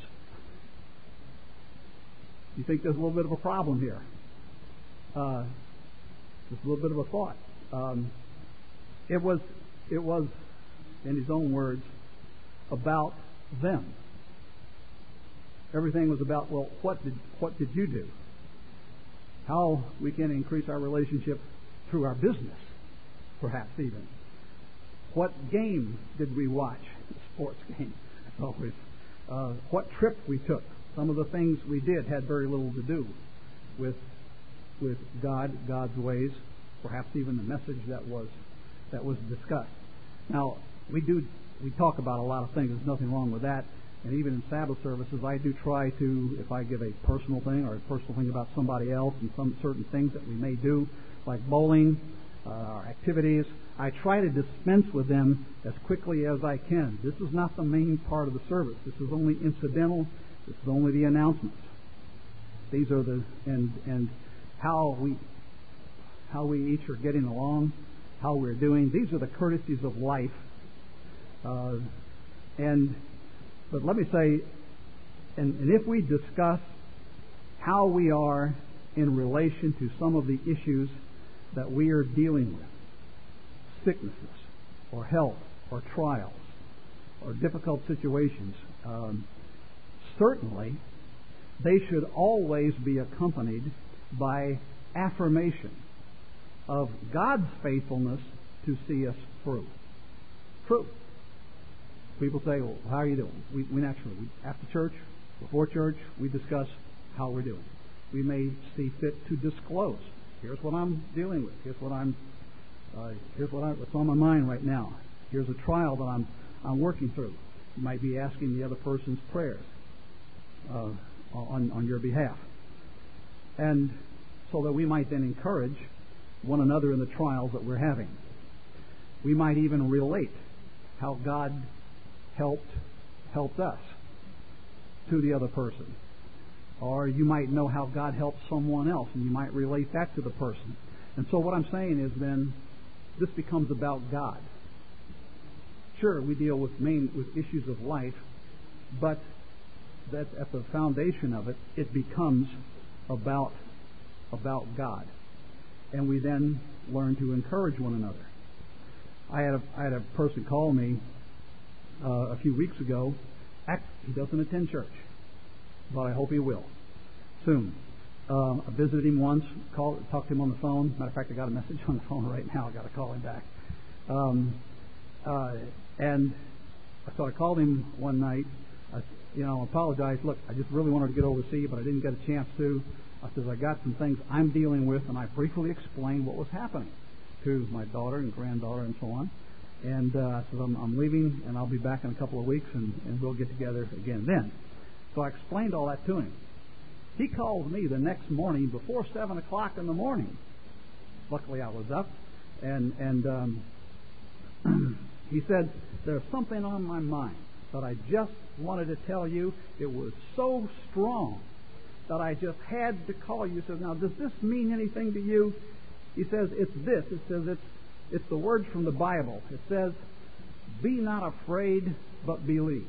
Speaker 1: You think there's a little bit of a problem here? Uh, just a little bit of a thought. Um, It was, it was, in his own words, about them. Everything was about, well, what did what did you do? How we can increase our relationship through our business, perhaps even. What game did we watch? A sports game, as always. Uh, what trip we took. Some of the things we did had very little to do with with God, God's ways, perhaps even the message that was. that was discussed. Now, we do we talk about a lot of things. There's nothing wrong with that. And even in Sabbath services, I do try to, if I give a personal thing or a personal thing about somebody else and some certain things that we may do, like bowling, uh, or activities, I try to dispense with them as quickly as I can. This is not the main part of the service. This is only incidental. This is only the announcements. These are the and and how we how we each are getting along, how we're doing. These are the courtesies of life. Uh, and but let me say, and, and if we discuss how we are in relation to some of the issues that we are dealing with, sicknesses or health or trials or difficult situations, um, certainly they should always be accompanied by affirmation of God's faithfulness to see us through. True. People say, well, how are you doing? We, we naturally, we, after church, before church, we discuss how we're doing. We may see fit to disclose Here's what I'm dealing with. Here's what I'm. Uh, here's what I, what's on my mind right now. Here's a trial that I'm I'm working through. You might be asking the other person's prayers uh, on on your behalf, and so that we might then encourage one another in the trials that we're having. We might even relate how God helped helped us to the other person. Or you might know how God helped someone else, and you might relate that to the person. And so what I'm saying is then, this becomes about God. Sure, we deal with main with issues of life, but that at the foundation of it, it becomes about about God. And we then learn to encourage one another. I had a, I had a person call me uh, a few weeks ago. He doesn't attend church, but I hope he will soon. Um, I visited him once, called, talked to him on the phone. Matter of fact, I got a message on the phone right now. I got to call him back. Um, uh, and so I called him one night. I, you know, apologized. Look, I just really wanted to get over to see you, but I didn't get a chance to. I said, I got some things I'm dealing with, and I briefly explained what was happening to my daughter and granddaughter and so on. And uh, I said, I'm, I'm leaving, and I'll be back in a couple of weeks, and, and we'll get together again then. So I explained all that to him. He called me the next morning before seven o'clock in the morning. Luckily, I was up, and and um, he said, there's something on my mind that I just wanted to tell you. It was so strong that I just had to call you. He says, now, does this mean anything to you? He says, it's this. It says, it's it's the words from the Bible. It says, be not afraid, but believe.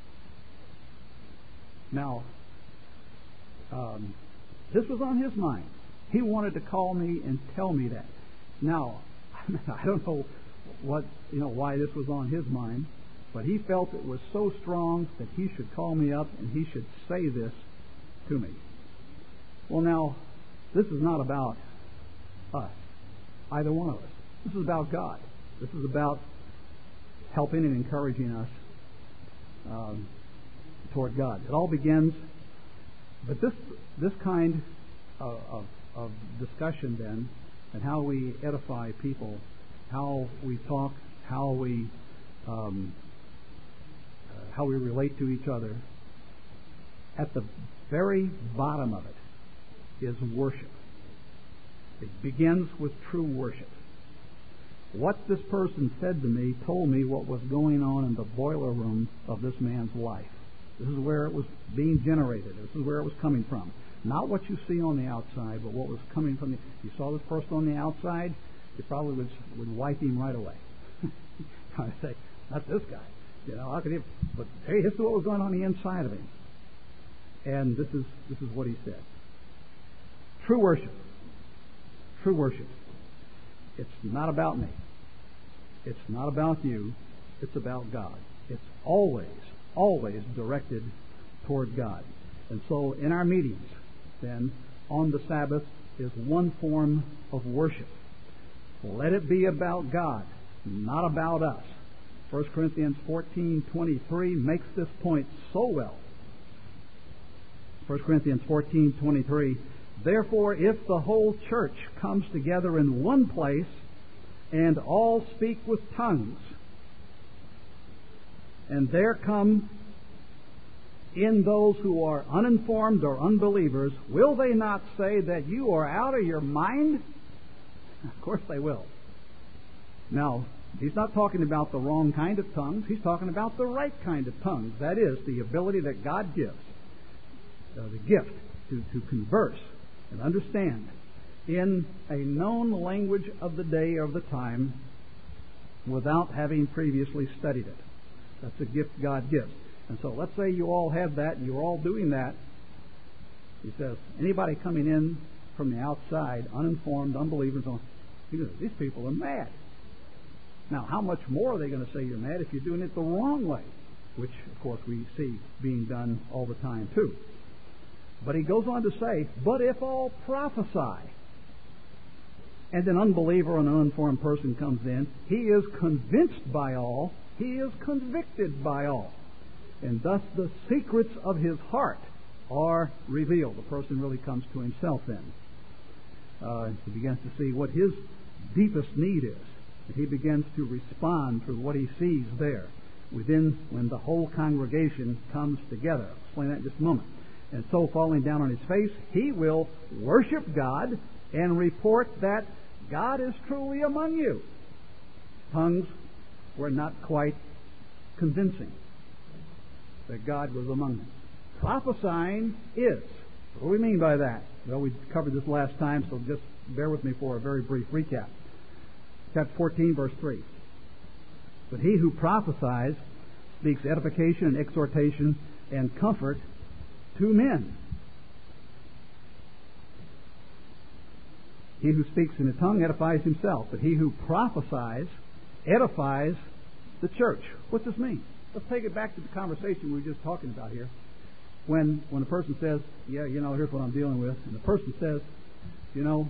Speaker 1: Now, um, this was on his mind. He wanted to call me and tell me that. Now, I don't know what you know why this was on his mind, but he felt it was so strong that he should call me up and he should say this to me. Well, now, this is not about us, either one of us. This is about God. This is about helping and encouraging us um, toward God. It all begins, but this this kind of, of, of discussion then, and how we edify people, how we talk, how we um, uh, how we relate to each other, at the very bottom of it is worship. It begins with true worship. What this person said to me told me what was going on in the boiler room of this man's life. This is where it was being generated. This is where it was coming from. Not what you see on the outside, but what was coming from the... You saw this person on the outside, you probably would, would wipe him right away. Trying to say, not this guy. You know, how could he... But hey, this is what was going on the inside of him. And this is this is what he said. True worship. True worship. It's not about me. It's not about you. It's about God. It's always, always directed toward God. And so in our meetings, then, on the Sabbath is one form of worship. Let it be about God, not about us. First Corinthians fourteen twenty-three makes this point so well. First Corinthians fourteen twenty-three, therefore, if the whole church comes together in one place and all speak with tongues, and there come in those who are uninformed or unbelievers, will they not say that you are out of your mind? Of course they will. Now, he's not talking about the wrong kind of tongues. He's talking about the right kind of tongues. That is, the ability that God gives, uh, the gift to, to converse and understand in a known language of the day or the time without having previously studied it. That's a gift God gives. And so let's say you all have that and you're all doing that. He says, anybody coming in from the outside, uninformed, unbelievers, he goes, these people are mad. Now, how much more are they going to say you're mad if you're doing it the wrong way? Which, of course, we see being done all the time, too. But he goes on to say, but if all prophesy, and an unbeliever or an uninformed person comes in, he is convinced by all, he is convicted by all. And thus the secrets of his heart are revealed. The person really comes to himself then. uh, he begins to see what his deepest need is. And he begins to respond to what he sees there within when the whole congregation comes together. I'll explain that in just a moment. And so, falling down on his face, he will worship God and report that God is truly among you. Tongues were not quite convincing that God was among them. Prophesying is. What do we mean by that? Well, we covered this last time, so just bear with me for a very brief recap. Chapter fourteen, verse three. But he who prophesies speaks edification and exhortation and comfort to men. He who speaks in a tongue edifies himself, but he who prophesies edifies the church. What's this mean? Let's take it back to the conversation we were just talking about here. When when a person says, yeah, you know, here's what I'm dealing with, and the person says, you know,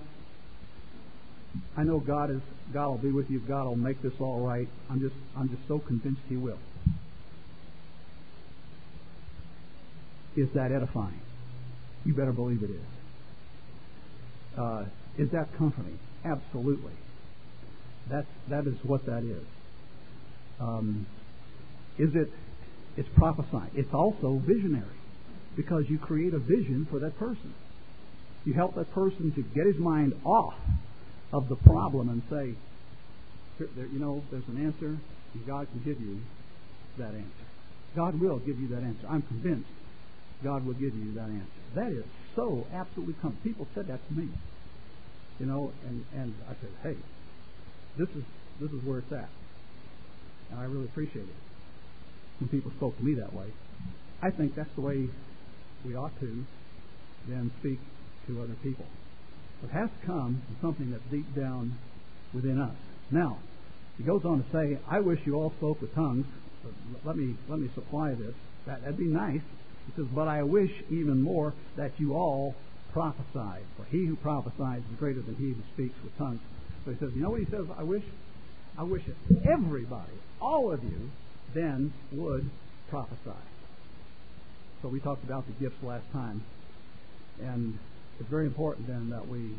Speaker 1: I know God is God will be with you. God will make this all right. I'm just I'm just so convinced He will. Is that edifying? You better believe it is. Uh, is that comforting? Absolutely. That's that is what that is. Um, is it? It's prophesying. It's also visionary, because you create a vision for that person. You help that person to get his mind off of the problem and say, there, you know, there's an answer, and God can give you that answer. God will give you that answer. I'm convinced God will give you that answer. That is so absolutely comforting. People said that to me, you know, and, and I said, hey, this is this is where it's at, and I really appreciate it when people spoke to me that way. I think that's the way we ought to then speak to other people. It has to come from something that's deep down within us. Now, he goes on to say, I wish you all spoke with tongues. Let me let me supply this. That, that'd be nice. He says, but I wish even more that you all prophesy. For he who prophesies is greater than he who speaks with tongues. So he says, you know what he says, I wish? I wish that everybody, all of you, then would prophesy. So we talked about the gifts last time. And it's very important then that we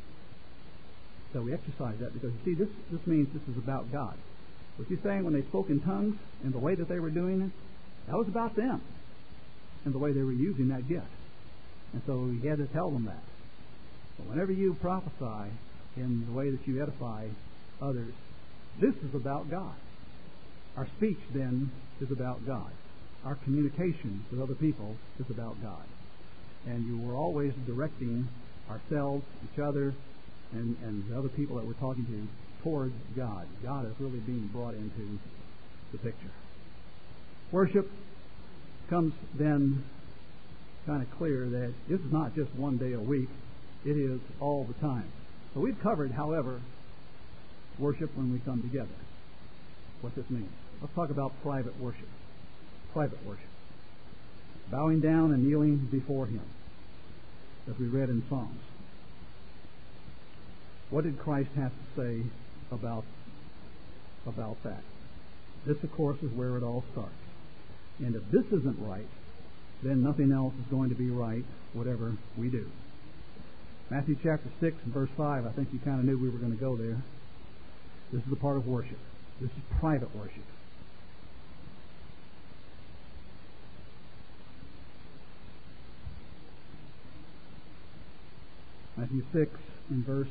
Speaker 1: that we exercise that, because you see, this this means this is about God. What you're saying when they spoke in tongues and the way that they were doing it, that was about them and the way they were using that gift. And so he had to tell them that. But whenever you prophesy in the way that you edify others, this is about God. Our speech then is about God. Our communication with other people is about God. And you were always directing ourselves, each other, and, and the other people that we're talking to towards God. God is really being brought into the picture. Worship comes then kind of clear that this is not just one day a week. It is all the time. So we've covered, however, worship when we come together. What this means. Let's talk about private worship. Private worship. Bowing down and kneeling before Him, as we read in Psalms. What did Christ have to say about, about that? This, of course, is where it all starts. And if this isn't right, then nothing else is going to be right, whatever we do. Matthew chapter six and verse five, I think you kind of knew we were going to go there. This is a part of worship. This is private worship. Matthew six and verse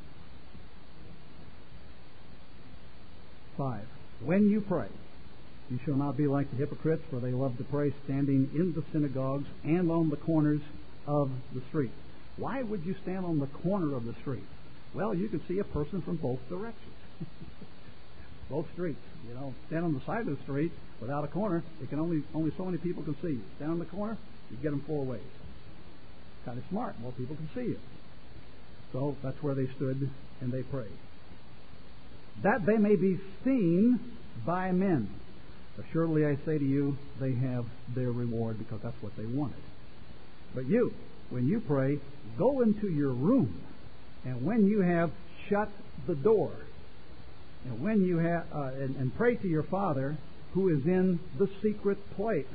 Speaker 1: five. When you pray, you shall not be like the hypocrites, for they love to pray standing in the synagogues and on the corners of the street. Why would you stand on the corner of the street? Well, you can see a person from both directions. Both streets. You know, stand on the side of the street without a corner, it can only only so many people can see you. Stand on the corner, you get them four ways. Kind of smart. More people can see you. So that's where they stood and they prayed. That they may be seen by men. Assuredly I say to you, they have their reward, because that's what they wanted. But you, when you pray, go into your room, and when you have shut the door, and when you have uh, and, and pray to your Father who is in the secret place,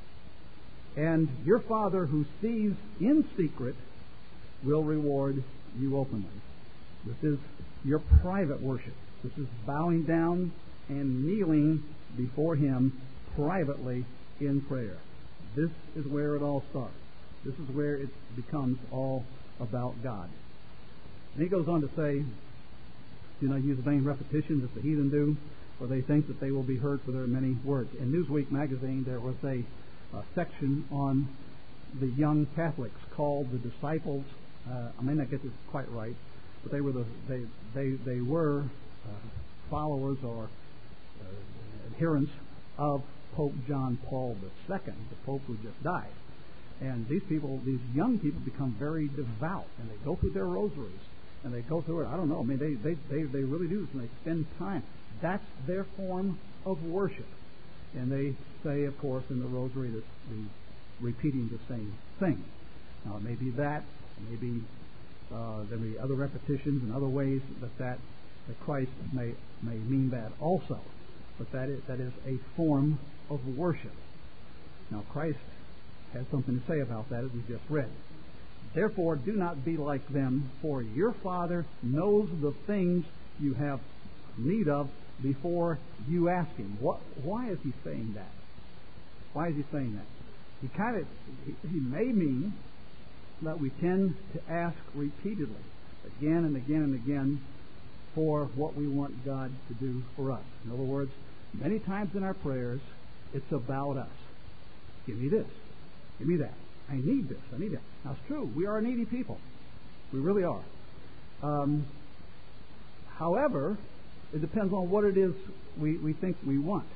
Speaker 1: and your Father who sees in secret will reward you openly. This is your private worship. This is bowing down and kneeling before Him privately in prayer. This is where it all starts. This is where it becomes all about God. And he goes on to say, do not use vain repetitions as the heathen do, for they think that they will be heard for their many words. In Newsweek magazine, there was a, a section on the young Catholics called the Disciples. Uh, I may not get this quite right, but they were the they they they were uh, followers or uh, adherents of Pope John Paul the Second, the Pope who just died. And these people, these young people, become very devout, and they go through their rosaries, and they go through it. I don't know. I mean, they they they, they really do this, and they spend time. That's their form of worship. And they say, of course, in the rosary that the repeating the same thing. Now, it may be that, it may be uh, there may be other repetitions and other ways that that, that Christ may may mean that also. But that is that is a form of worship. Now, Christ has something to say about that, as we just read. Therefore, do not be like them, for your Father knows the things you have need of before you ask Him. What? Why is He saying that? Why is He saying that? He kind of, he, he may mean that we tend to ask repeatedly, again and again and again, for what we want God to do for us. In other words, many times in our prayers, it's about us. Give me this. Give me that. I need this. I need that. Now, it's true. We are needy people. We really are. Um, however, it depends on what it is we, we think we want.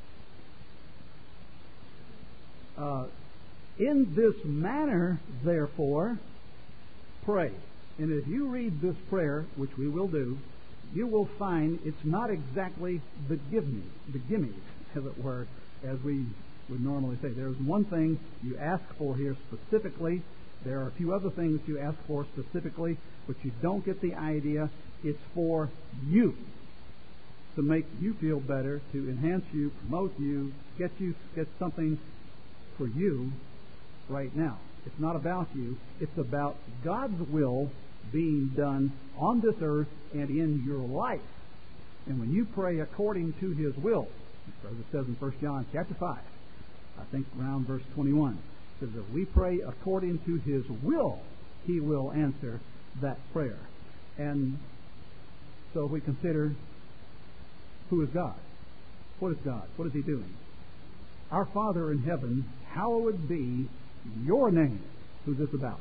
Speaker 1: Uh, in this manner, therefore, pray. And if you read this prayer, which we will do, you will find it's not exactly the give me, the gimme, as it were, as we would normally say. There's one thing you ask for here specifically. There are a few other things you ask for specifically, but you don't get the idea. It's for you, to make you feel better, to enhance you, promote you, get you get something for you right now. It's not about you. It's about God's will being done on this earth and in your life. And when you pray according to His will, as it says in First John chapter five, I think around verse twenty-one, it says that we pray according to His will, He will answer that prayer. And so if we consider, who is God? What is God? What is He doing? Our Father in heaven, hallowed be your name. Who's this about?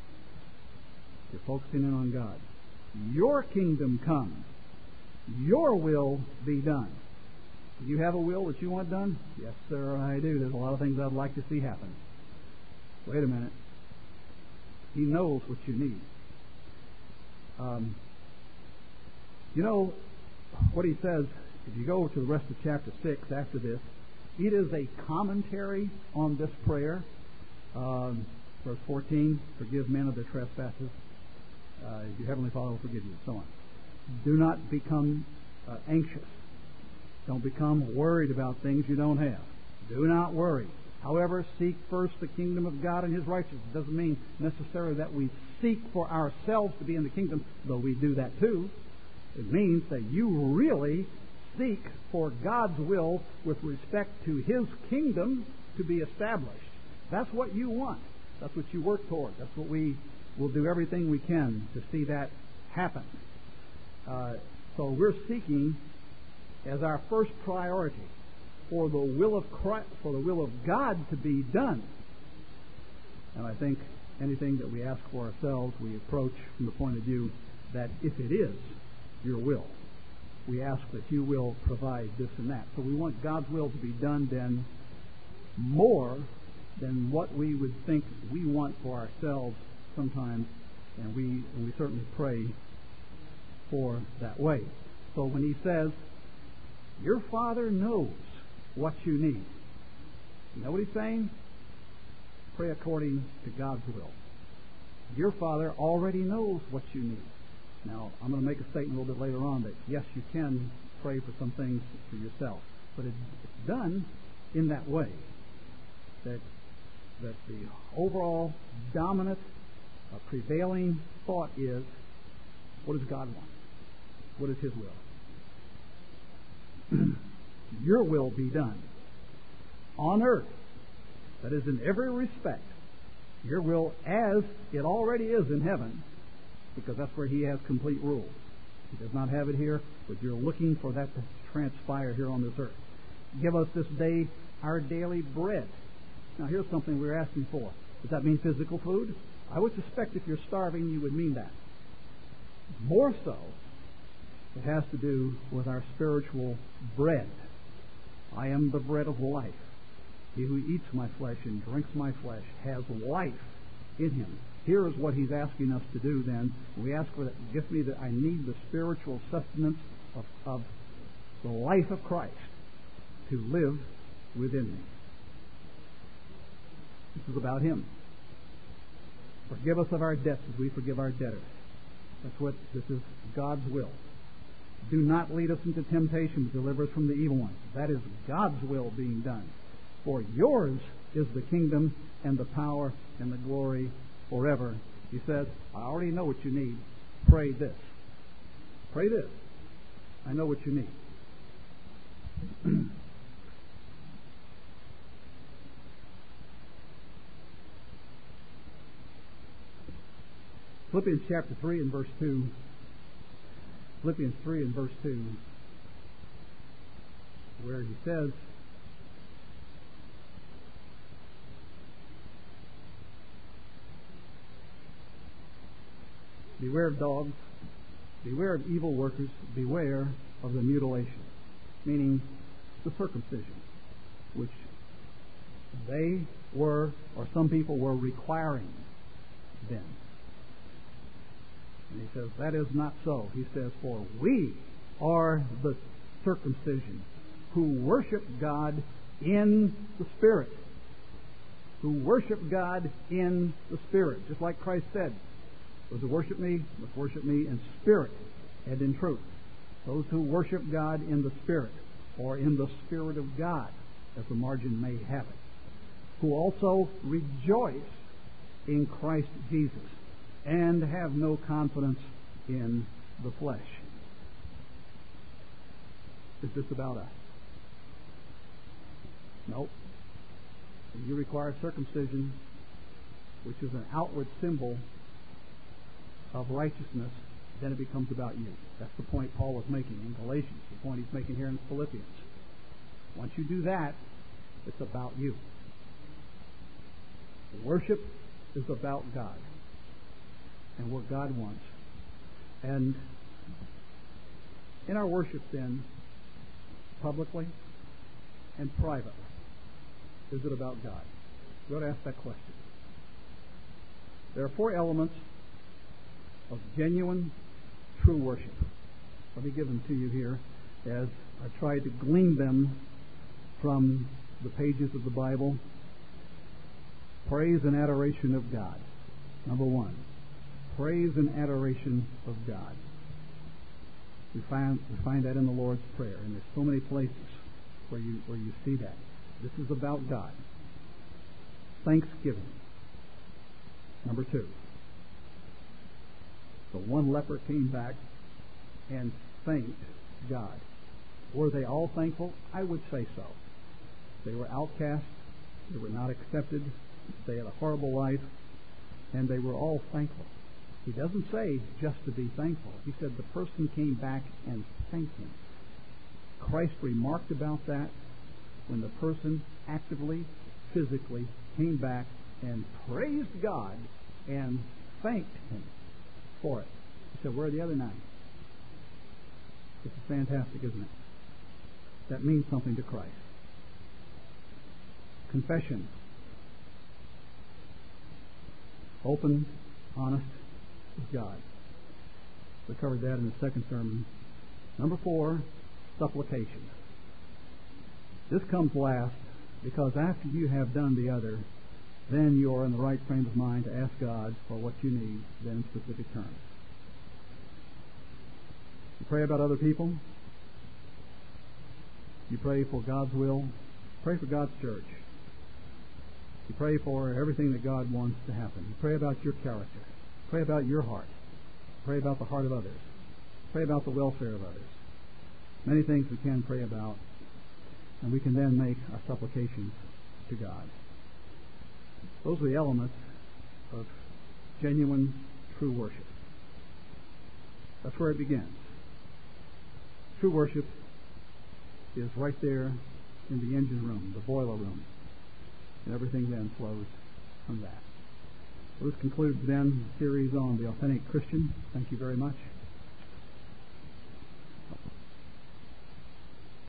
Speaker 1: You're focusing in on God. Your kingdom come. Your will be done. Do you have a will that you want done? Yes, sir, I do. There's a lot of things I'd like to see happen. Wait a minute. He knows what you need. Um, you know what he says, if you go to the rest of chapter six after this, it is a commentary on this prayer. Um, verse fourteen, forgive men of their trespasses. Uh, your Heavenly Father will forgive you, and so on. Do not become uh, anxious. Don't become worried about things you don't have. Do not worry. However, seek first the kingdom of God and His righteousness. It doesn't mean necessarily that we seek for ourselves to be in the kingdom, though we do that too. It means that you really seek for God's will with respect to His kingdom to be established. That's what you want. That's what you work toward. That's what we will do everything we can to see that happen. Uh, so we're seeking as our first priority for the will of Christ, for the will of God to be done. And I think anything that we ask for ourselves, we approach from the point of view that if it is your will, we ask that you will provide this and that. So we want God's will to be done then more than what we would think we want for ourselves sometimes, and we and we certainly pray for that way. So when he says, your Father knows what you need, you know what he's saying? Pray according to God's will. Your Father already knows what you need. Now, I'm going to make a statement a little bit later on that, yes, you can pray for some things for yourself, but it's done in that way, that that the overall dominant, uh, prevailing thought is What does God want? What is His will? Your will be done on earth. That is, in every respect, your will as it already is in heaven, because that's where He has complete rule. He does not have it here, but you're looking for that to transpire here on this earth. Give us this day our daily bread. Now, here's something we're asking for. Does that mean physical food? I would suspect if you're starving, you would mean that. More so, it has to do with our spiritual bread. I am the bread of life. He who eats my flesh and drinks my flesh has life in him. Here is what He's asking us to do then. We ask for that. Give me that. I need the spiritual sustenance of, of the life of Christ to live within me. This is about Him. Forgive us of our debts as we forgive our debtors. That's what this is, God's will. Do not lead us into temptation, but deliver us from the evil one. That is God's will being done. For yours is the kingdom and the power and the glory forever. He says, I already know what you need. Pray this. Pray this. I know what you need. Philippians chapter three and verse two. Philippians three and verse two, where he says, beware of dogs, beware of evil workers, beware of the mutilation, meaning the circumcision, which they were, or some people were requiring then. And he says, that is not so. He says, for we are the circumcision who worship God in the Spirit. Who worship God in the Spirit. Just like Christ said, those who worship me must worship me in spirit and in truth. Those who worship God in the Spirit, or in the Spirit of God, as the margin may have it, who also rejoice in Christ Jesus, and have no confidence in the flesh. Is this about us? Nope. You require circumcision, which is an outward symbol of righteousness, then it becomes about you. That's the point Paul was making in Galatians, the point he's making here in Philippians. Once you do that, it's about you. Worship is about God and what God wants. And in our worship then, publicly and privately, is it about God? We ought to ask that question. There are four elements of genuine, true worship. Let me give them to you here as I try to glean them from the pages of the Bible. Praise and adoration of God. Number one, praise and adoration of God. We find we find that in the Lord's Prayer, and there's so many places where you where you see that. This is about God. Thanksgiving. Number two, the one leper came back and thanked God. Were they all thankful? I would say so. They were outcast. They were not accepted. They had a horrible life, and they were all thankful. He doesn't say just to be thankful. He said the person came back and thanked Him. Christ remarked about that when the person actively, physically came back and praised God and thanked Him for it. He said, where are the other nine? This is fantastic, isn't it? That means something to Christ. Confession. Open, honest with God. We covered that in the second sermon. Number four, supplication. This comes last because after you have done the other, then you are in the right frame of mind to ask God for what you need, then in specific terms. You pray about other people. You pray for God's will. Pray for God's church. You pray for everything that God wants to happen. You pray about your character. Pray about your heart. Pray about the heart of others. Pray about the welfare of others. Many things we can pray about, and we can then make our supplications to God. Those are the elements of genuine, true worship. That's where it begins. True worship is right there in the engine room, the boiler room, and everything then flows from that. So this concludes then the series on the authentic Christian. Thank you very much.